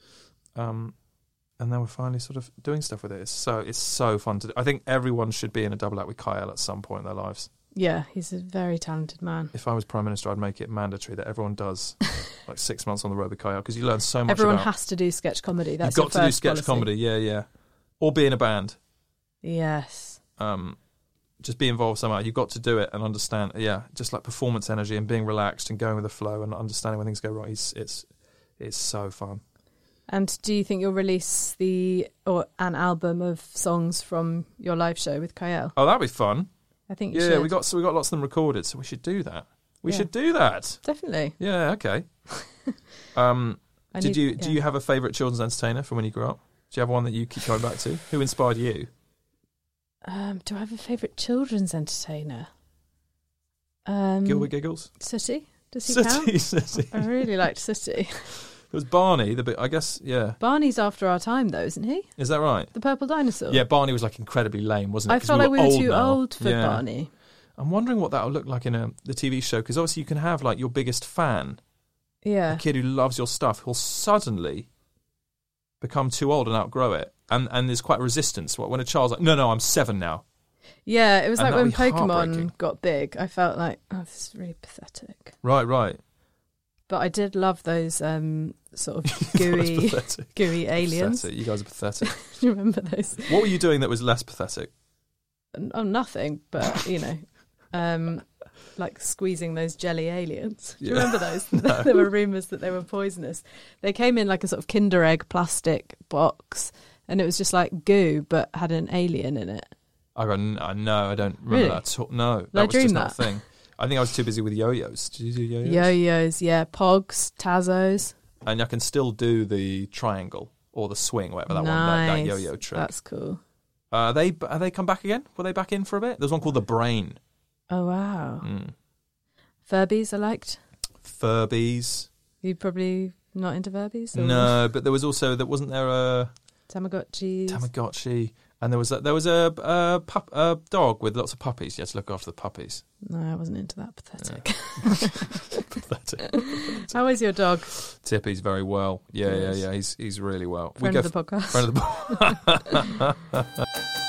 Um, and then we're finally sort of doing stuff with it. It's so, it's so fun to do. I think everyone should be in a double act with Kyle at some point in their lives. Yeah, he's a very talented man. If I was Prime Minister, I'd make it mandatory that everyone does like six months on the road with Kyle, because you learn so much Everyone about... has to do sketch comedy. That's You've got your to do first sketch policy. comedy, yeah, yeah. Or be in a band. Yes. Um, just be involved somehow. You've got to do it and understand, yeah, just like performance energy and being relaxed and going with the flow and understanding when things go wrong. It's it's, it's so fun. And do you think you'll release the or an album of songs from your live show with Kyle? Oh, that'd be fun. I think you Yeah, should. we got so we got lots of them recorded, so we should do that. We Yeah. should do that. Definitely. Yeah, okay. um, I Did need- you yeah. do you have a favourite children's entertainer from when you grew up? Do you have one that you keep going back to? Who inspired you? Um, do I have a favourite children's entertainer? Um, Gilbert Giggles? Sooty? Does he Sooty, count? Sooty. I really liked Sooty. It was Barney, the bit, I guess, yeah. Barney's after our time, though, isn't he? Is that right? The purple dinosaur. Yeah, Barney was like incredibly lame, wasn't it? I 'Cause felt like we were old too now. old for Yeah. Barney. I'm wondering what that'll look like in a the T V show, because obviously you can have like your biggest fan, Yeah. a kid who loves your stuff, who'll suddenly become too old and outgrow it. And and there's quite resistance. When a child's like, no, no, I'm seven now. Yeah, it was And like that'll when be heartbreaking. Pokemon got big. I felt like, oh, this is really pathetic. Right, right. But I did love those um, sort of That was gooey, pathetic. gooey aliens. Pathetic. You guys are pathetic. Do you remember those? What were you doing that was less pathetic? Oh, nothing, but, you know, um, like squeezing those jelly aliens. Do you Yeah. remember those? No. There were rumours that they were poisonous. They came in like a sort of Kinder Egg plastic box, and it was just like goo, but had an alien in it. I got I know I don't remember Really? that at all. No, I that was dream just not a that? thing. I think I was too busy with yo-yos. Did you do yo-yos? Yo-yos, yeah. Pogs, Tazos. And I can still do the triangle or the swing, whatever that one, that, that Nice. yo-yo trick. That's cool. Uh, are they are they come back again? Were they back in for a bit? There's one called the Brain. Oh, wow. Mm. Furbies I liked. Furbies. You probably not into Furbies? Or No, but there was also there wasn't there a Tamagotchis. Tamagotchi, and there was a, there was a a, pup, a dog with lots of puppies. You had to look after the puppies. No, I wasn't into that. Pathetic. Pathetic. How is your dog? Tippy's very well. Yeah, Good. yeah, yeah. He's he's really well. Friend of the f- podcast. Friend of the podcast.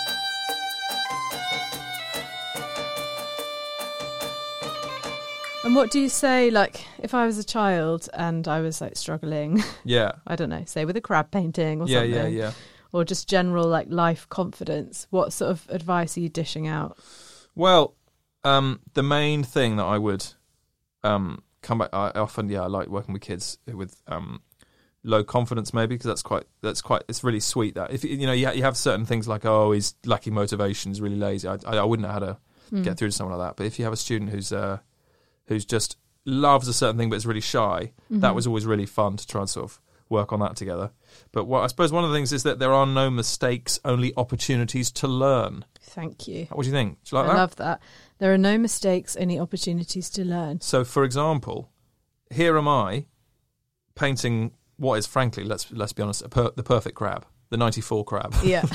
And what do you say, like, if I was a child and I was, like, struggling, Yeah, I don't know, say with a crab painting or yeah, something, yeah, yeah. or just general, like, life confidence, what sort of advice are you dishing out? Well, um, the main thing that I would um, come back, I often, yeah, I like working with kids with um, low confidence, maybe, because that's quite, that's quite, it's really sweet that if you know you, ha- you have certain things like, oh, he's lacking motivation, he's really lazy. I, I, I wouldn't know how to Mm. get through to someone like that. But if you have a student who's uh, who's just loves a certain thing but is really shy, Mm-hmm. that was always really fun to try and sort of work on that together. But what I suppose one of the things is that there are no mistakes, only opportunities to learn. Thank you. What do you think? Do you like I that? love that. There are no mistakes, only opportunities to learn. So, for example, here am I painting what is, frankly, let's let's be honest, a per, the perfect crab, the ninety-four crab. Yeah.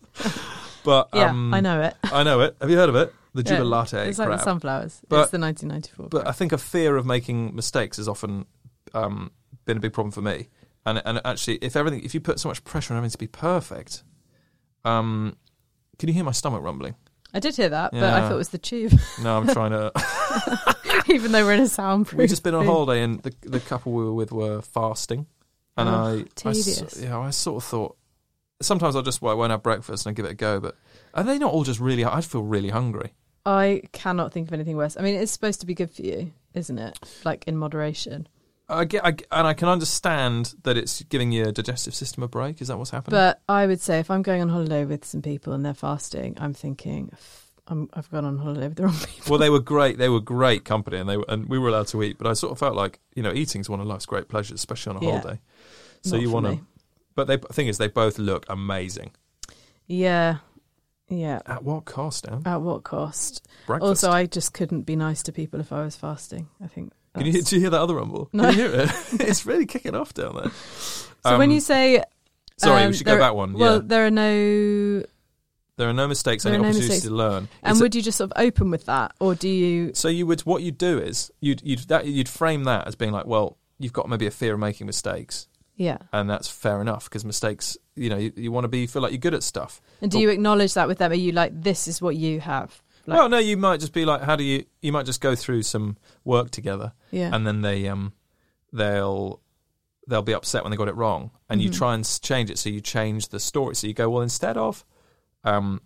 But yeah, um, I know it. I know it. Have you heard of it? The Yeah, Jubilate It's like crab. the sunflowers. But- it's the nineteen ninety-four. But I crab. think a fear of making mistakes has often um, been a big problem for me. And and actually, if everything, if you put so much pressure on everything to be perfect, um, can you hear my stomach rumbling? I did hear that, but I Yeah. thought it was the tube, No, I'm trying to. even though we're in a soundproof. We've just been on booth. holiday, and the the couple we were with were fasting, and Oh, I, I, tedious. s- yeah, I sort of thought sometimes I'll just well, I won't have breakfast and I give it a go. But are they not all just really? I'd feel really hungry. I cannot think of anything worse. I mean, it's supposed to be good for you, isn't it? Like in moderation. I get, I, get- and I can understand that it's giving your digestive system a break. Is that what's happening? But I would say if I'm going on holiday with some people and they're fasting, I'm thinking, "F- I'm, I've gone on holiday with the wrong people. Well, they were great. They were great company, and they were, and we were allowed to eat. But I sort of felt like you know, eating's one of life's great pleasures, especially on a Yeah. holiday. So Not you for want to. me. But they, the thing is, they both look amazing. Yeah. Yeah. At what cost, Dan? At what cost? Breakfast. Also, I just couldn't be nice to people if I was fasting. I think. Can you, that's- do you hear that other rumble? No. Can you hear it? It's really kicking off down there. So when Um, you say, sorry, um, we should there- go back one. Well, yeah, there are no. there are no mistakes, there only are no opportunities mistakes. to learn. And It's a- would you just sort of open with that, or do you? so you would what you'd do is you'd you'd that you'd frame that as being like, well, you've got maybe a fear of making mistakes, Yeah. and that's fair enough because mistakes, you know, you, you want to be feel like you're good at stuff. And do But- you acknowledge that with them? Are you like, this is what you have? Like, well, no, you might just be like, how do you? You might just go through some work together, yeah. and then they um they'll they'll be upset when they got it wrong, and you Mhm. try and s- change it. So you change the story. So you go, well, instead of um.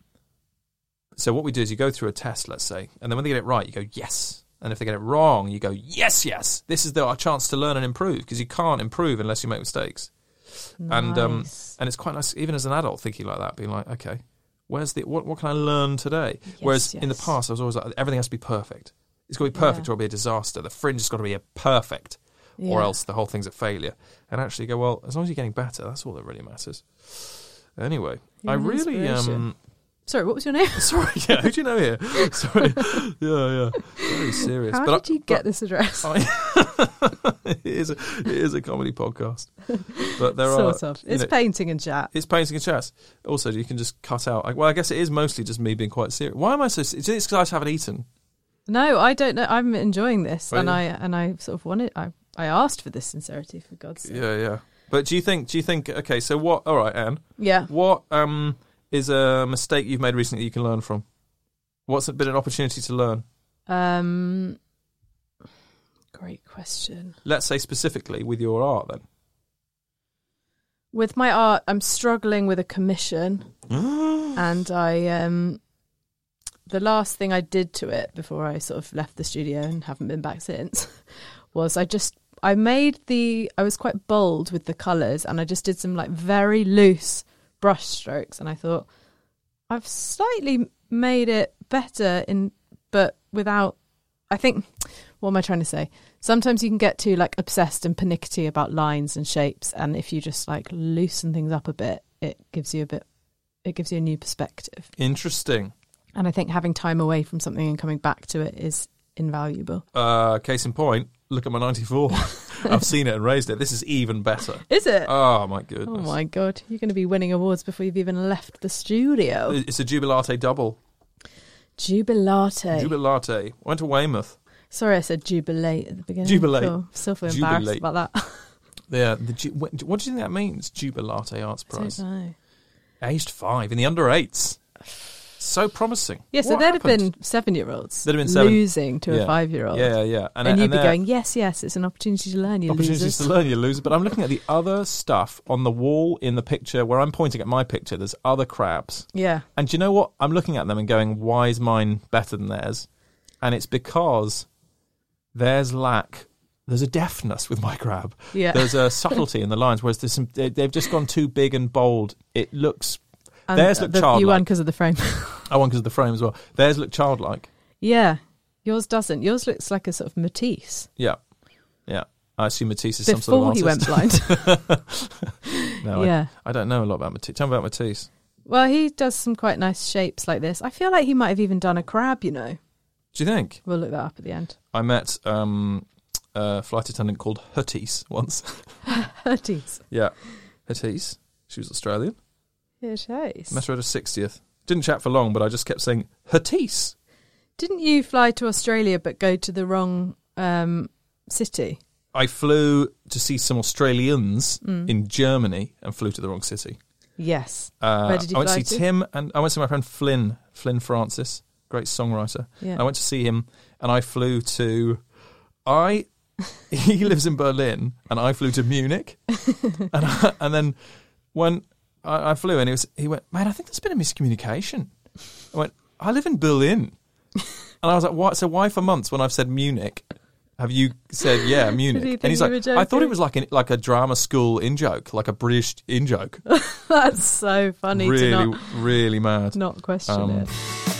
So what we do is you go through a test, let's say, and then when they get it right, you go yes, and if they get it wrong, you go yes, yes. This is the, our chance to learn and improve because you can't improve unless you make mistakes. And um, Nice. and it's quite nice, even as an adult, thinking like that, being like, okay, where's the what? What can I learn today? Whereas in the past, I was always like, everything has to be perfect. It's got to be perfect, Yeah. or it'll be a disaster. The fringe has got to be a perfect. Yeah. or else the whole thing's a failure. And actually go, well, as long as you're getting better, that's all that really matters. Anyway, You're I an really... inspiration. um. Sorry, what was your name? Sorry, yeah, who do you know here? Sorry. Yeah, yeah. Very serious. How but did you I, get but this address? I, it, is a, it is a comedy podcast. But there sort are... of. you It's know, painting and chat. It's painting and chess. Also, you can just cut out... Well, I guess it is mostly just me being quite serious. Why am I so... Is it because I just haven't eaten? No, I don't know. I'm enjoying this, Well, and yeah. I and I sort of wanted. I I asked for this sincerity, for God's sake. Yeah, yeah. But do you think... Do you think... Okay, so what... All right, Anne. Yeah. What um is a mistake you've made recently that you can learn from? What's been an opportunity to learn? Um. Great question. Let's say specifically with your art, then. With my art, I'm struggling with a commission, and I um. The last thing I did to it before I sort of left the studio and haven't been back since was I just I made the I was quite bold with the colours, and I just did some like very loose brush strokes, and I thought I've slightly made it better in but without I think what am I trying to say? Sometimes you can get too like obsessed and pernickety about lines and shapes, and if you just like loosen things up a bit, it gives you a bit it gives you a new perspective. Interesting. And I think having time away from something and coming back to it is invaluable. Uh, case in point, look at my ninety-four. I've seen it and raised it. This is even better. Is it? Oh, my goodness. Oh, my God. You're going to be winning awards before you've even left the studio. It's a Jubilate double. Jubilate. Jubilate. I went to Weymouth. Sorry, I said jubilate at the beginning. Jubilate. I still feel embarrassed Jubilate. about that. Yeah. The, ju- what do you think that means, Jubilate Arts I Prize? don't know. Aged five in the under eights. So promising. Yeah, so What there'd happened? have been seven-year-olds There'd have been seven. losing to Yeah. a five-year-old. Yeah, yeah. And, you'd be they're- going, yes, yes, it's an opportunity to learn, you Opportunities losers. to learn, you loser. But I'm looking at the other stuff on the wall in the picture where I'm pointing at my picture. There's other crabs. Yeah. And do you know what? I'm looking at them and going, why is mine better than theirs? And it's because theirs lack... There's a deftness with my crab. Yeah. There's a subtlety in the lines, whereas there's some, they, they've just gone too big and bold. It looks... And theirs look the, childlike. You won because of the frame. I won because of the frame as well. Theirs look childlike. Yeah. Yours doesn't. Yours looks like a sort of Matisse. Yeah. Yeah. I assume Matisse is Before some sort of he went artist. blind. no, Yeah. I, I don't know a lot about Matisse. Tell me about Matisse. Well, he does some quite nice shapes like this. I feel like he might have even done a crab, you know. Do you think? We'll look that up at the end. I met um, a flight attendant called Hutties once. Hutties. Yeah. Hutties. She was Australian. Yeah, she's. Met her at her sixtieth. Didn't chat for long, but I just kept saying, Hutties. Didn't you fly to Australia but go to the wrong um, city? I flew to see some Australians Mm. in Germany and flew to the wrong city. Yes. Uh, Where did you I went fly to see to? Tim and I went to see my friend Flynn, Flynn Francis, great songwriter. Yeah. I went to see him and I flew to, I, he lives in Berlin and I flew to Munich. and, I, and then when I, I flew in, he, was, he went, man, I think there's been a miscommunication. I went, I live in Berlin. And I was like, what? So why for months when I've said Munich, have you said, yeah, Munich? Did he think and he's you like, were I thought joking? it was like, an, like a drama school in-joke, like a British in-joke. That's so funny really, to not, really mad. not question Um, it.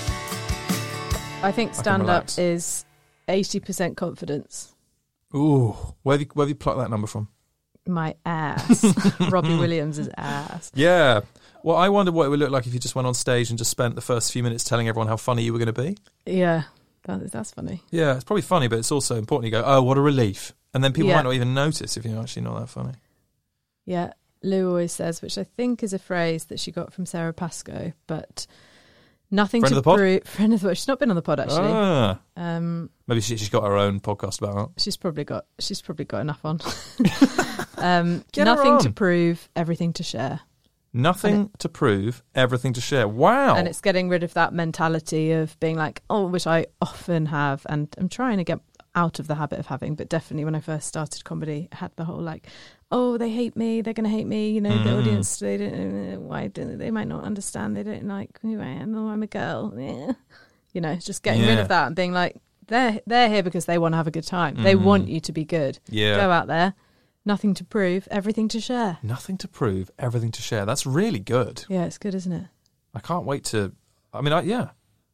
I think can stand-up relax. is eighty percent confidence. Ooh, where have you, where have you plucked that number from? My ass. Robbie Williams' ass. Yeah. Well, I wondered what it would look like if you just went on stage and just spent the first few minutes telling everyone how funny you were going to be. Yeah, that, that's funny. Yeah, it's probably funny, but it's also important. You go, oh, what a relief. And then people Yeah. might not even notice if you're actually not that funny. Yeah, Lou always says, which I think is a phrase that she got from Sarah Pascoe, but nothing Friend to of the pod? prove. Friend of the pod. She's not been on the pod actually. Ah. Um, Maybe she, she's got her own podcast about that. she's probably got. She's probably got enough on. um, Get her nothing to on. prove, everything to share, Nothing to prove, everything to share. Wow. and it's getting rid of that mentality of being like, oh, which I often have, and I'm trying to get out of the habit of having, but definitely when I first started comedy, I had the whole like, oh, they hate me, they're going to hate me, you know, the Mm. audience, they don't, why don't they might not understand, they don't like who I am, oh, I'm a girl, yeah. You know, just getting rid Yeah. of that and being like, they're they're here because they want to have a good time, they Mm. want you to be good. Yeah. Go out there, nothing to prove, everything to share. Nothing to prove, everything to share. That's really good. Yeah, it's good, isn't it? I can't wait to. I mean, I, yeah.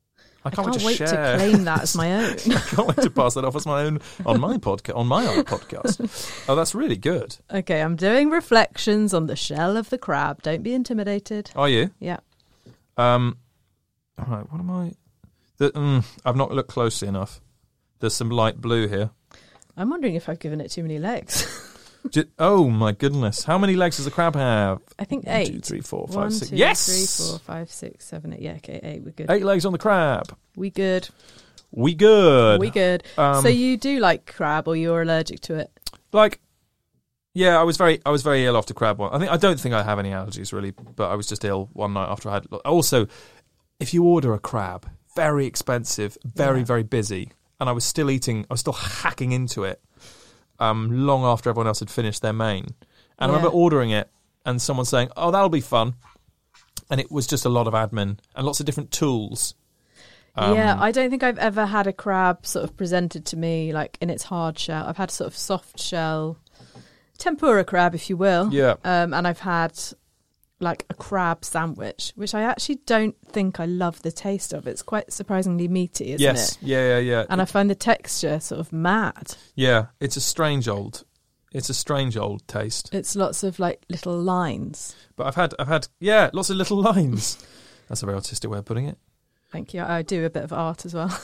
I can't, I can't wait, wait to, share. to claim that as my own. I can't wait to pass that off as my own on my podcast. On my own podcast. Oh, that's really good. Okay, I'm doing reflections on the shell of the crab. Don't be intimidated. Are you? Yeah. Um. All right. What am I? The, mm, I've not looked closely enough. There's some light blue here. I'm wondering if I've given it too many legs. Just, oh my goodness! How many legs does a crab have? I think One, eight. Two, three, four, five, One, six. two, Yes. three, four, five, six, seven, eight. Yeah. Okay. Eight. We're good. Eight legs on the crab. We good. We good. We good. Um, so you do like crab, or you're allergic to it? Like, yeah, I was very, I was very ill after crab one. I think I don't think I have any allergies really, but I was just ill one night after I had. Also, if you order a crab, very expensive, very Yeah. very busy, and I was still eating. I was still hacking into it. Um, long after everyone else had finished their main, and Yeah. I remember ordering it and someone saying, "Oh, that'll be fun," and it was just a lot of admin and lots of different tools. Um, yeah, I don't think I've ever had a crab sort of presented to me like in its hard shell. I've had sort of soft shell tempura crab, if you will. Yeah. Um, and I've had like a crab sandwich, which I actually don't think I love the taste of. It's quite surprisingly meaty, isn't yes, it? yeah, yeah, yeah. And I find the texture sort of mad. Yeah, it's a strange old, it's a strange old taste. It's lots of like little lines. But I've had, I've had, yeah, lots of little lines. That's a very artistic way of putting it. Thank you. I do a bit of art as well.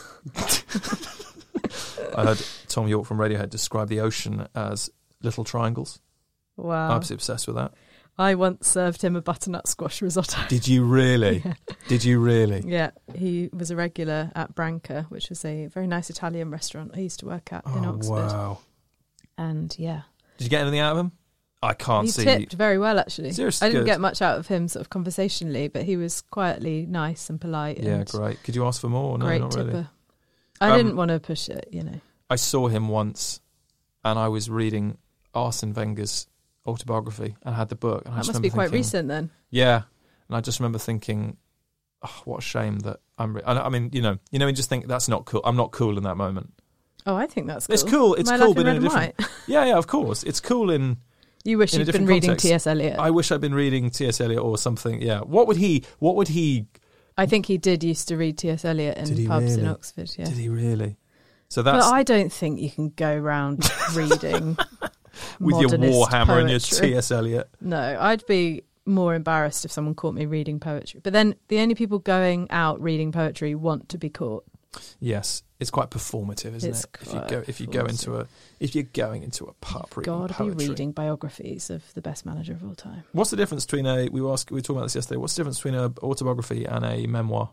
I heard Tom York from Radiohead describe the ocean as little triangles. Wow. I'm absolutely obsessed with that. I once served him a butternut squash risotto. Did you really? Yeah. Did you really? Yeah, he was a regular at Branca, which was a very nice Italian restaurant I used to work at in Oh, Oxford. wow. And yeah, Did you get anything out of him? I can't he see. tipped very well, actually. Seriously I didn't good. get much out of him sort of conversationally, but he was quietly nice and polite. Yeah, and great. Could you ask for more? No, great not tipper. really. I Um, didn't want to push it, you know. I saw him once, and I was reading Arsene Wenger's autobiography, and I had the book. And I That just must be remember quite thinking- recent then. Yeah, and I just remember thinking, oh, what a shame that I'm. Re- I I mean, you know, you know, and just think that's not cool. I'm not cool in that moment. Oh, I think that's cool. It's cool. It's My cool, Life but in in a Red and different. White. Yeah, yeah, of course, it's cool in. You wish in a you'd been different reading context. T S. Eliot. I wish I'd been reading T S. Eliot or something. Yeah, what would he? What would he? I think he did used to read T S. Eliot Did in he pubs in really? Oxford. Yeah. Did he really? So But that's I don't think you can go around reading with your modernist Warhammer and your poetry. T S. Eliot. No, I'd be more embarrassed if someone caught me reading poetry. But then the only people going out reading poetry want to be caught. Yes, it's quite performative, isn't It's it? If you quite go, if you go into a, if you're going into a pub reading God, be poetry. reading biographies of the best manager of all time. What's the difference between a? We were asked, we were talking about this yesterday. What's the difference between an autobiography and a memoir?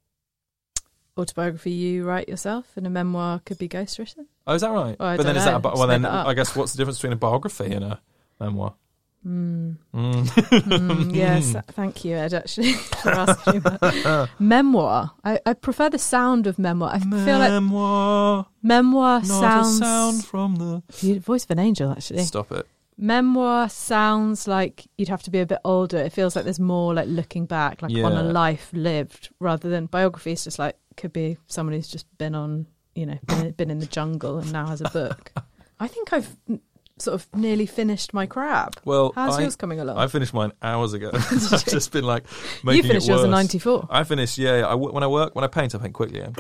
Autobiography you write yourself, and a memoir could be ghostwritten. Oh, is that right? Oh, I but then don't is know. that a, bi- Just well? made Then that up. I guess what's the difference between a biography and a memoir? Mm. Mm. Mm, yes, thank you, Ed, actually, for asking me that. Memoir. I, I prefer the sound of memoir. I feel like Memoir, memoir not sounds... a sound from the. You- Voice of an angel, actually. Stop it. Memoir sounds like you'd have to be a bit older. It feels like there's more like looking back, like on a Yeah. life lived, rather than biography. It's just like could be someone who's just been on, you know, been, been in the jungle and now has a book. I think I've mm, sort of nearly finished my crab. Well, How's I, yours coming along? I finished mine hours ago. I've just been like making You finished it yours worse. in ninety-four. I finished. Yeah, yeah. I, when I work, when I paint, I paint quickly. Yeah.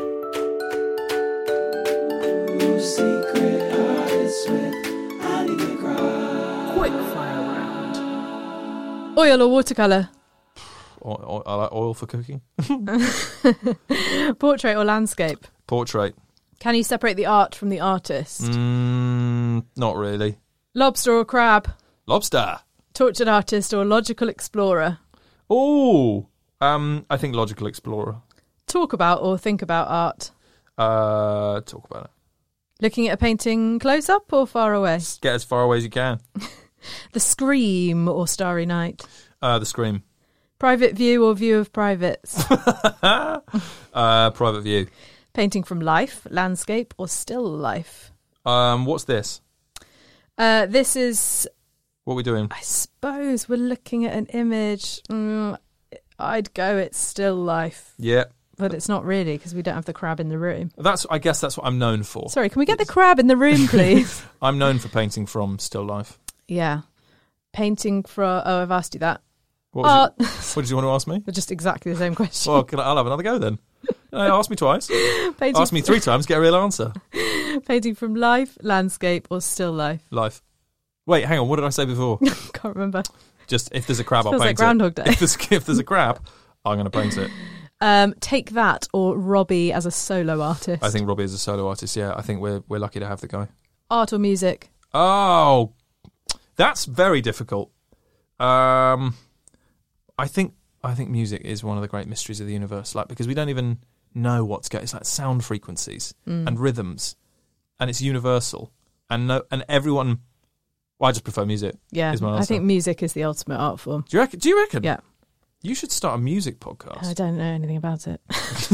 Quick fire round. Oil or watercolour? Oil, oil, I like oil for cooking. Portrait or landscape? Portrait. Can you separate the art from the artist? Mm, not really. Lobster or crab? Lobster. Tortured artist or logical explorer? Oh, um, I think Logical Explorer. Talk about or think about art? Uh, talk about it. Looking at a painting close up or far away? Get as far away as you can. The Scream or Starry Night? Uh, the Scream. Private view or view of privates? uh, private view. Painting from life, landscape or still life? Um, what's this? Uh, this is, What are we doing? I suppose we're looking at an image. Mm, I'd go it's still life, Yeah, but it's not really because we don't have the crab in the room. that's. I guess that's what I'm known for. Sorry, can we get the crab in the room, please? I'm known for painting from still life. Yeah. Painting from, oh, I've asked you that. What, was Art. you, what did you want to ask me? Just exactly the same question. Well, can I, I'll have another go then. No, ask me twice. Painting Ask me three times, get a real answer. Painting from life, landscape, or still life? Life. Wait, hang on. What did I say before? Can't remember. Just if there's a crab, I'll Feels paint like Groundhog it. Day. If there's, if there's a crab, I'm going to paint it. Um, Take That or Robbie as a solo artist? I think Robbie is a solo artist. Yeah, I think we're we're lucky to have the guy. Art or music? Oh, that's very difficult. Um, I think I think music is one of the great mysteries of the universe. Like because we don't even know what's going. It's like sound frequencies Mm. and rhythms, and it's universal. And no, and everyone. Well, I just prefer music. Yeah, is my I answer. think music is the ultimate art form. Do you reckon? Do you reckon? Yeah. You should start a music podcast. I don't know anything about it.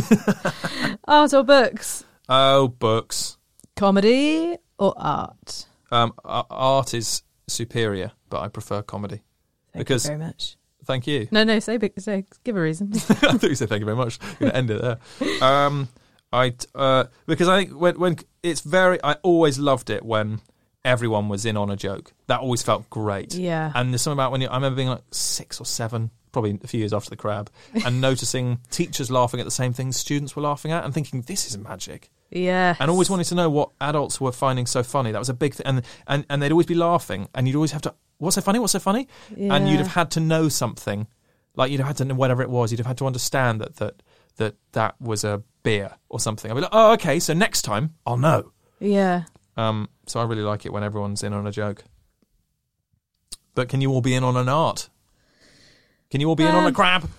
Art or books? Oh, books. Comedy or art? Um, a- art is superior, but I prefer comedy. Thank because you very much. Thank you. No, no, say, big- say give a reason. I thought you said thank you very much. I'm going to end it there. Um, I uh, because I think when when it's very, I always loved it when everyone was in on a joke. That always felt great. Yeah. And there's something about when you, I remember being like six or seven, probably a few years after the crab, and noticing teachers laughing at the same things students were laughing at, and thinking this is magic. Yeah. And always wanted to know what adults were finding so funny. That was a big thing. And, and and they'd always be laughing, and you'd always have to, what's so funny? What's so funny? Yeah. And you'd have had to know something. Like you'd have had to know whatever it was. You'd have had to understand that that that, that was a beer or something. I'd be like, oh, okay, so next time I'll know. Yeah. Um, so I really like it when everyone's in on a joke. But can you all be in on an art? Can you all be in on a Um, crab?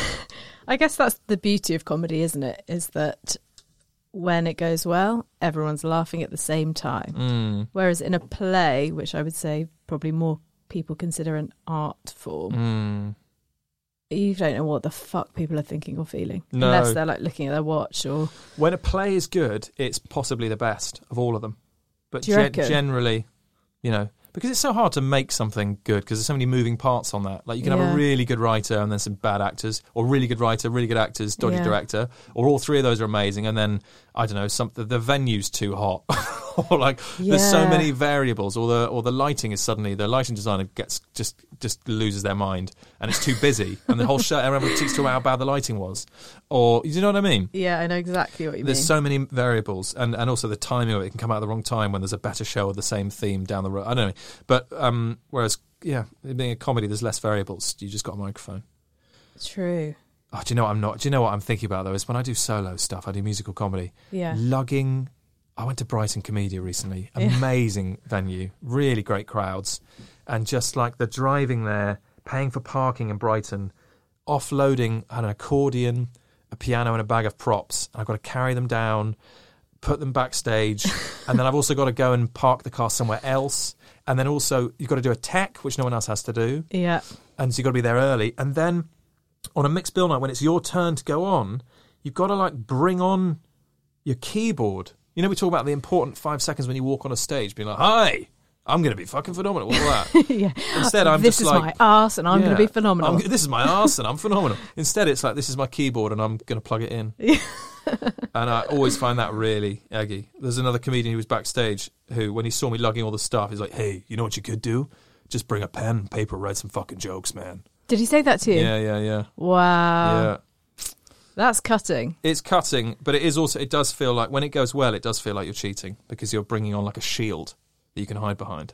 I guess that's the beauty of comedy, isn't it? Is that when it goes well, everyone's laughing at the same time. Mm. Whereas in a play, which I would say probably more people consider an art form, Mm. you don't know what the fuck people are thinking or feeling. No. Unless they're like looking at their watch or... When a play is good, it's possibly the best of all of them. But Do you gen- reckon? generally, you know, because it's so hard to make something good because there's so many moving parts on that. Like you can have Yeah. a really good writer and then some bad actors, or really good writer, really good actors, dodgy Yeah. director, or all three of those are amazing, and then I don't know, some the, the venue's too hot, or like there's so Yeah. many variables, or the or the lighting is suddenly the lighting designer gets just just loses their mind and it's too busy, and the whole show everyone takes to how bad the lighting was, or you know what I mean? Yeah, I know exactly what you There's mean. so many variables, and, and also the timing of it can come out at the wrong time when there's a better show of the same theme down the road. I don't know, but um, whereas yeah, being a comedy, there's less variables. You just got a microphone. True. Oh, do you know what I'm not? Do you know what I'm thinking about though? Is when I do solo stuff, I do musical comedy. Yeah. Lugging. I went to Brighton Comedia recently. Yeah. Amazing venue, really great crowds, and just like the driving there, paying for parking in Brighton, offloading an accordion, a piano, and a bag of props. I've got to carry them down, put them backstage, and then I've also got to go and park the car somewhere else. And then also you've got to do a tech, which no one else has to do. Yeah. And so you've got to be there early. And then on a mixed bill night, when it's your turn to go on, you've got to like bring on your keyboard. You know, we talk about the important five seconds when you walk on a stage, being like, hi, I'm going to be fucking phenomenal. All that. Yeah. Instead, I'm this just is like, my arse and I'm yeah, going to be phenomenal. I'm- this is my arse and I'm phenomenal. Instead, it's like, this is my keyboard and I'm going to plug it in. And I always find that really eggy. There's another comedian who was backstage who, when he saw me lugging all the stuff, he's like, hey, you know what you could do? Just bring a pen and paper, write some fucking jokes, man. Did he say that to you? Yeah, yeah, yeah. Wow. Yeah. That's cutting. It's cutting, but it is also, it does feel like, when it goes well, it does feel like you're cheating because you're bringing on like a shield that you can hide behind.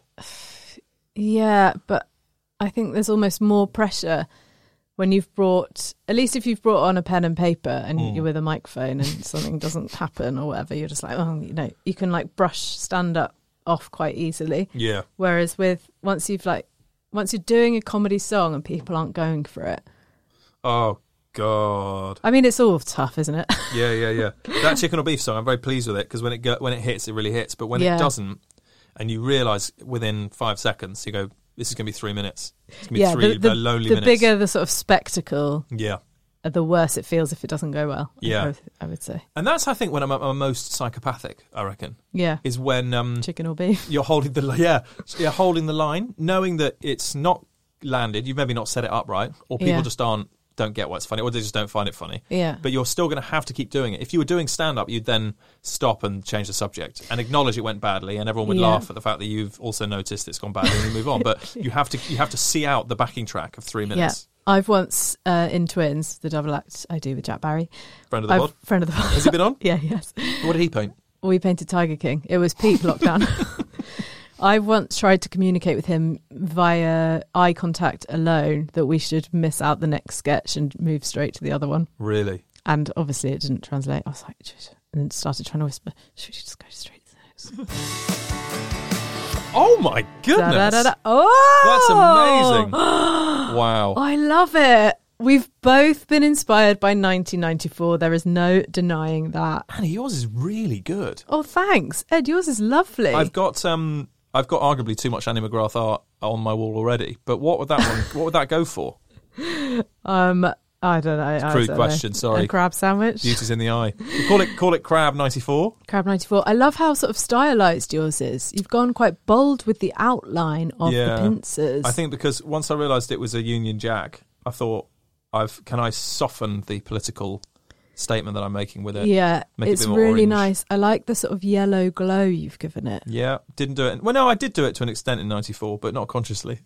Yeah, but I think there's almost more pressure when you've brought, at least if you've brought on a pen and paper and Mm. you're with a microphone and something doesn't happen or whatever, you're just like, oh, you know, you can like brush stand up off quite easily. Yeah. Whereas with, once you've like, once you're doing a comedy song and people aren't going for it, Oh, God. I mean, it's all tough, isn't it? Yeah, yeah, yeah. That chicken or beef song, I'm very pleased with it because when it go, when it hits, it really hits. But when Yeah. it doesn't, and you realise within five seconds, you go, this is going to be three minutes. It's going to be Yeah, three the, the, very lonely the minutes. bigger the sort of spectacle, Yeah. uh, the worse it feels if it doesn't go well. Yeah. I would, I would say. And that's, I think, when I'm, I'm most psychopathic, I reckon, Yeah. is when um, Chicken or beef. you're holding the li- yeah, you're holding the line, knowing that it's not landed. You've maybe not set it up right, or people Yeah. just aren't don't get what's funny, or they just don't find it funny. Yeah. But you're still going to have to keep doing it. If you were doing stand up, you'd then stop and change the subject and acknowledge it went badly, and everyone would Yeah. laugh at the fact that you've also noticed it's gone badly and you move on. But you have to you have to see out the backing track of three minutes. I've once, uh, in Twins, the double act I do with Jack Barry. Friend of the I've, pod? Friend of the pod. Has he been on? Yeah, yes. What did he paint? We painted Tiger King. It was peak lockdown. I once tried to communicate with him via eye contact alone that we should miss out the next sketch and move straight to the other one. Really? And obviously it didn't translate. I was like, and then started trying to whisper, should we just go straight to the next? Oh my goodness. Da, da, da, da. Oh! That's amazing. Wow. I love it. We've both been inspired by nineteen ninety-four. There is no denying that. Annie, yours is really good. Oh, thanks. Ed, yours is lovely. I've got um I've got arguably too much Annie McGrath art on my wall already. But what would that one what would that go for? Um I don't know. It's a I crude don't question, know. sorry. A crab sandwich. Beauty's in the eye. You call it call it Crab ninety-four. Crab ninety-four. I love how sort of stylised yours is. You've gone quite bold with the outline of Yeah. the pincers. I think because once I realised it was a Union Jack, I thought, I've can I soften the political statement that I'm making with it? Yeah, Make it a it's bit more really orange. nice. I like the sort of yellow glow you've given it. Yeah, didn't do it. Well, no, I did do it to an extent in ninety-four, but not consciously.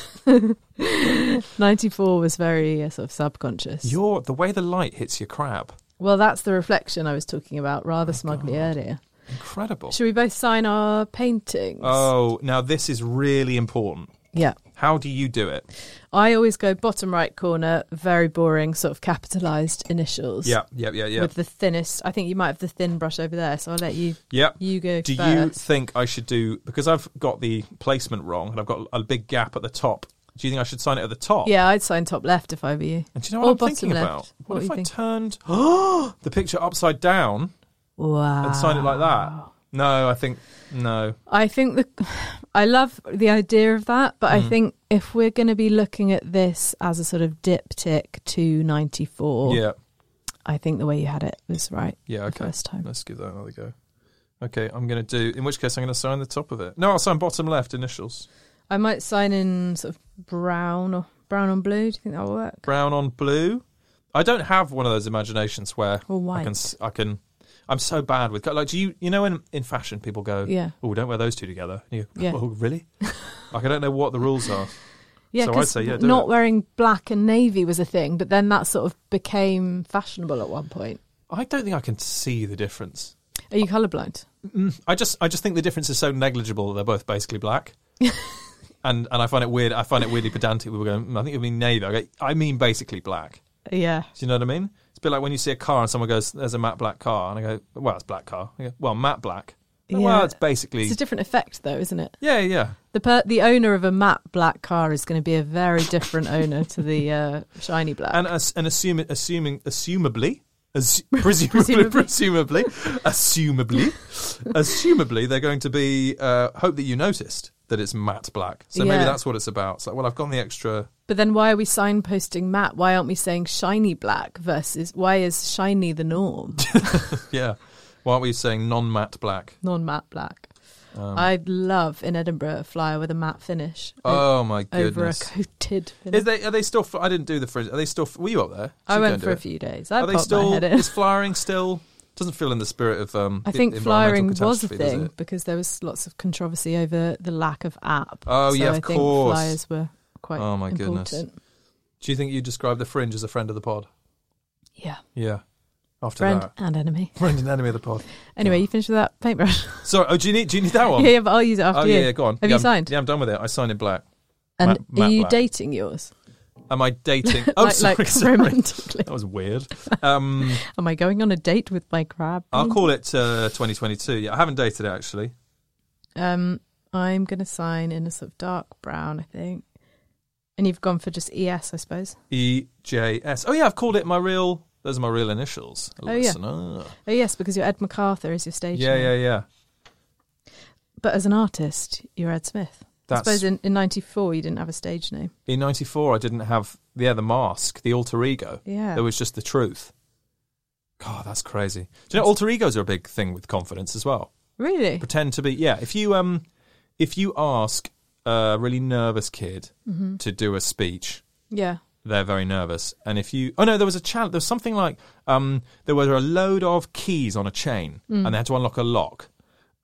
ninety-four was very uh, sort of subconscious. Your the way the light hits your crab, Well, that's the reflection I was talking about rather smugly God. earlier. incredible. Should we both sign our paintings? Oh, now this is really important. Yeah. How do you do it? I always go bottom right corner, very boring, sort of capitalised initials. Yeah, yeah, yeah, yeah. With the thinnest. I think you might have the thin brush over there, so I'll let you. Yeah. You go Do first. you think I should do, because I've got the placement wrong and I've got a big gap at the top, do you think I should sign it at the top? Yeah, I'd sign top left if I were you. And do you know Or what I'm bottom thinking left. about? What, What if do you I think? turned the picture upside down Wow. and signed it like that? No, I think, no. I think the, I love the idea of that, but I Mm. think if we're going to be looking at this as a sort of diptych to ninety-four, Yeah. I think the way you had it was right. Yeah, the okay. First time. Let's give that another go. Okay, I'm going to do, in which case I'm going to sign the top of it. No, I'll sign bottom left initials. I might sign in sort of brown or brown on blue. Do you think that will work? Brown on blue. I don't have one of those imaginations where Or white. I can, s- I can, I'm so bad with, like, do you, you know, in, in fashion people go, Yeah. oh, don't wear those two together. And you go, Yeah. oh, really? Like, I don't know what the rules are. Yeah, So I'd because say, yeah, do not it. wearing black and navy was a thing, but then that sort of became fashionable at one point. I don't think I can see the difference. Are you colourblind? Mm, I just, I just think the difference is so negligible that they're both basically black. and and I find it weird. I find it weirdly pedantic. We were going, "Mm, I think you mean navy. I go, I mean basically black. Yeah. Do you know what I mean? It's a bit like when you see a car and someone goes, "There's a matte black car," and I go, "Well, it's black car." I go, well, matte black. Yeah. Well, it's basically It's a different effect, though, isn't it? yeah, yeah. The per- the owner of a matte black car is going to be a very different owner to the uh, shiny black. And as, and assuming assuming assumably. As, presumably, presumably, assumably, assumably, they're going to be. Uh, hope that you noticed that it's matte black. So maybe Yeah. that's what it's about. It's like, well, I've gone the extra. But then why are we signposting matte? Why aren't we saying shiny black versus why is shiny the norm? Yeah. Why aren't we saying non-matte black? Non-matte black. Um, I'd love in Edinburgh a flyer with a matte finish. oh my Over a goodness! coated finish. Is they are they still? f- I didn't do the fringe. Are they still? f- Were you up there? I So you went go for a and do it. few days. I Are they popped still? my head in. Is flyering still? Doesn't feel in the spirit of. Um, I the think environmental flyering was a catastrophe, does thing it? because there was lots of controversy over the lack of app. Oh, so yeah, of I think course. flyers were quite Oh, my goodness. important. Do you think you describe the fringe as a friend of the pod? Yeah. Yeah. After Friend that, and enemy. friend and enemy of the pod. Anyway, you finished with that paintbrush? Sorry. Oh, do you need? Do you need that one? yeah, yeah, but I'll use it after oh you. yeah, yeah. Go on. Have yeah, you signed? I'm, yeah, I'm done with it. I signed in black. And Matte- are matte you black. dating yours? Am I dating? Oh, like, sorry, like sorry. romantically. That was weird. Um, Am I going on a date with my crab? I'll call it uh, twenty twenty-two. Yeah, I haven't dated it actually. Um, I'm going to sign in a sort of dark brown, I think. And you've gone for just E S, I suppose. E J S. Oh yeah, I've called it my real. Those are my real initials. Oh, yeah. Listener. Oh, yes, because you're Ed MacArthur is your stage Yeah, name. yeah, yeah. But as an artist, you're Ed Smith. That's I suppose in, in ninety-four you didn't have a stage name. in ninety-four. I didn't have yeah the mask, the alter ego. Yeah. There was just the truth. God, that's crazy. Do you know alter egos are a big thing with confidence as well? Really? Pretend to be yeah. If you um, if you ask a really nervous kid Mm-hmm. to do a speech, Yeah. they're very nervous. And if you... Oh, no, there was a challenge. There was something like... Um, there were a load of keys on a chain, Mm. and they had to unlock a lock.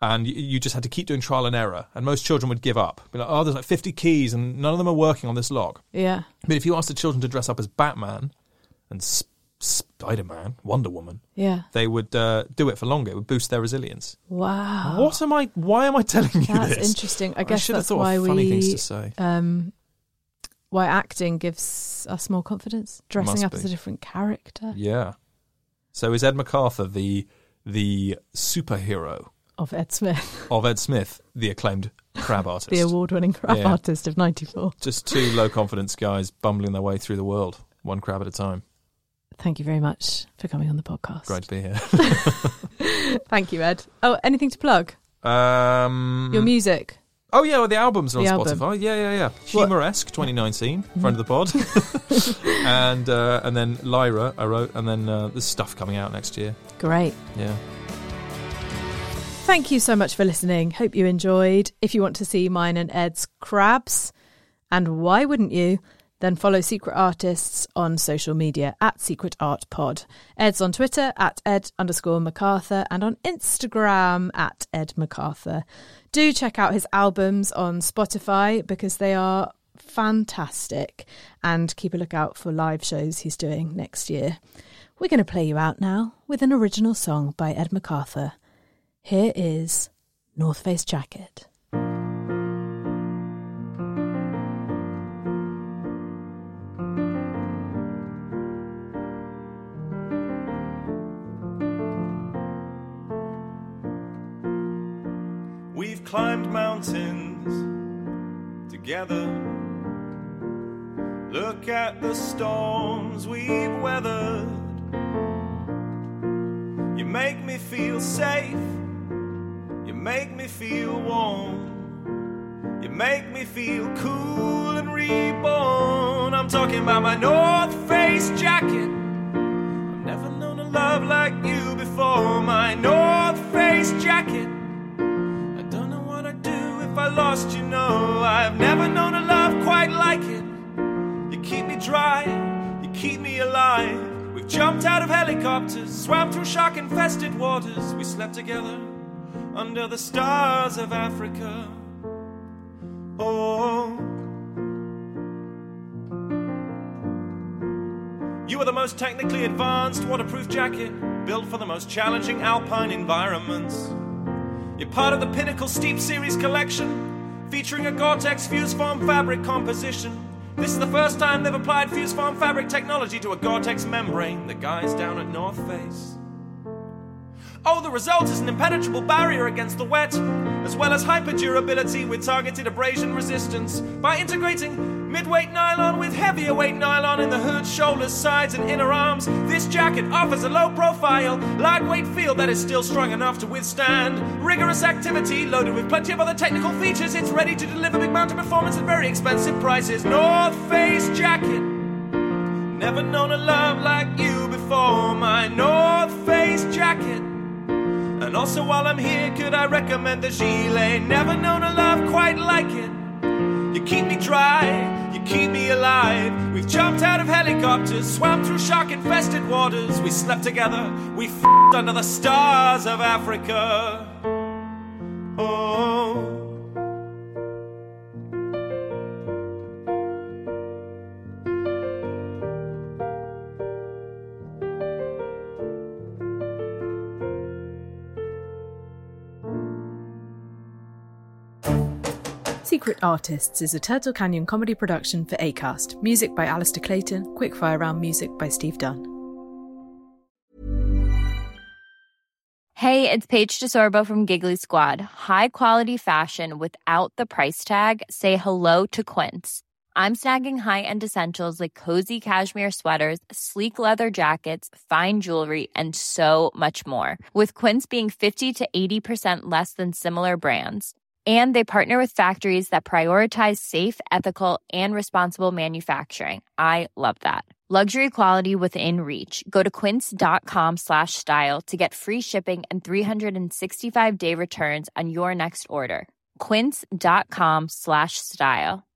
And you, you just had to keep doing trial and error. And most children would give up. Be like, oh, there's like fifty keys and none of them are working on this lock. Yeah. But if you asked the children to dress up as Batman and Sp- Spider-Man, Wonder Woman, yeah, they would uh, do it for longer. It would boost their resilience. Wow. What am I, why am I telling you that's this? That's interesting. I guess I should that's have thought why of funny we, things to say. Um, why acting gives us more confidence. Dressing Must up be. as a different character. Yeah. So is Ed MacArthur the the superhero of Ed Smith? Of Ed Smith, the acclaimed crab artist. The award-winning crab yeah. artist of ninety-four. Just two low-confidence guys bumbling their way through the world, one crab at a time. Thank you very much for coming on the podcast. Great to be here. Thank you, Ed. Oh, anything to plug? Um, Your music. Oh, yeah, well, the albums are the on album. Spotify. Yeah, yeah, yeah. Humoresque twenty nineteen, mm-hmm. friend of the pod. and uh, and then Lyra, I wrote, and then uh, there's stuff coming out next year. Great. Yeah. Thank you so much for listening. Hope you enjoyed. If you want to see mine and Ed's crabs, and why wouldn't you, then follow Secret Artists on social media at Secret Art Pod. Ed's on Twitter at Ed underscore MacArthur and on Instagram at Ed MacArthur. Do check out his albums on Spotify because they are fantastic, and keep a lookout for live shows he's doing next year. We're going to play you out now with an original song by Ed MacArthur. Here is North Face Jacket. We've climbed mountains together. Look at the storms we've weathered. You make me feel safe. You make me feel warm. You make me feel cool and reborn. I'm talking about my North Face jacket. I've never known a love like you before. My North Face jacket. If I lost you, know I've never known a love quite like it. You keep me dry, you keep me alive. We've jumped out of helicopters, swam through shark-infested waters. We slept together under the stars of Africa. Oh, you are the most technically advanced waterproof jacket, built for the most challenging alpine environments. You're part of the Pinnacle Steep Series collection, featuring a Gore-Tex Fuse Form fabric composition. This is the first time they've applied Fuse Form fabric technology to a Gore-Tex membrane, the guys down at North Face. Oh, the result is an impenetrable barrier against the wet, as well as hyper-durability with targeted abrasion resistance. By integrating mid-weight nylon with heavier weight nylon in the hood, shoulders, sides, and inner arms, this jacket offers a low-profile, lightweight feel that is still strong enough to withstand rigorous activity. Loaded with plenty of other technical features, it's ready to deliver big mountain performance at very expensive prices. North Face jacket. Never known a love like you before. My North Face jacket. And also while I'm here, could I recommend the gilet? Never known a love quite like it. You keep me dry, you keep me alive. We've jumped out of helicopters, swam through shark-infested waters. We slept together, we f***ed under the stars of Africa. Oh. Secret Artists is a Turtle Canyon comedy production for Acast. Music by Alistair Clayton. Quickfire Round music by Steve Dunn. Hey, it's Paige DeSorbo from Giggly Squad. High quality fashion without the price tag. Say hello to Quince. I'm snagging high-end essentials like cozy cashmere sweaters, sleek leather jackets, fine jewelry, and so much more. With Quince being fifty to eighty percent less than similar brands. And they partner with factories that prioritize safe, ethical, and responsible manufacturing. I love that. Luxury quality within reach. Go to quince.com slash style to get free shipping and three sixty-five day returns on your next order. Quince.com slash style.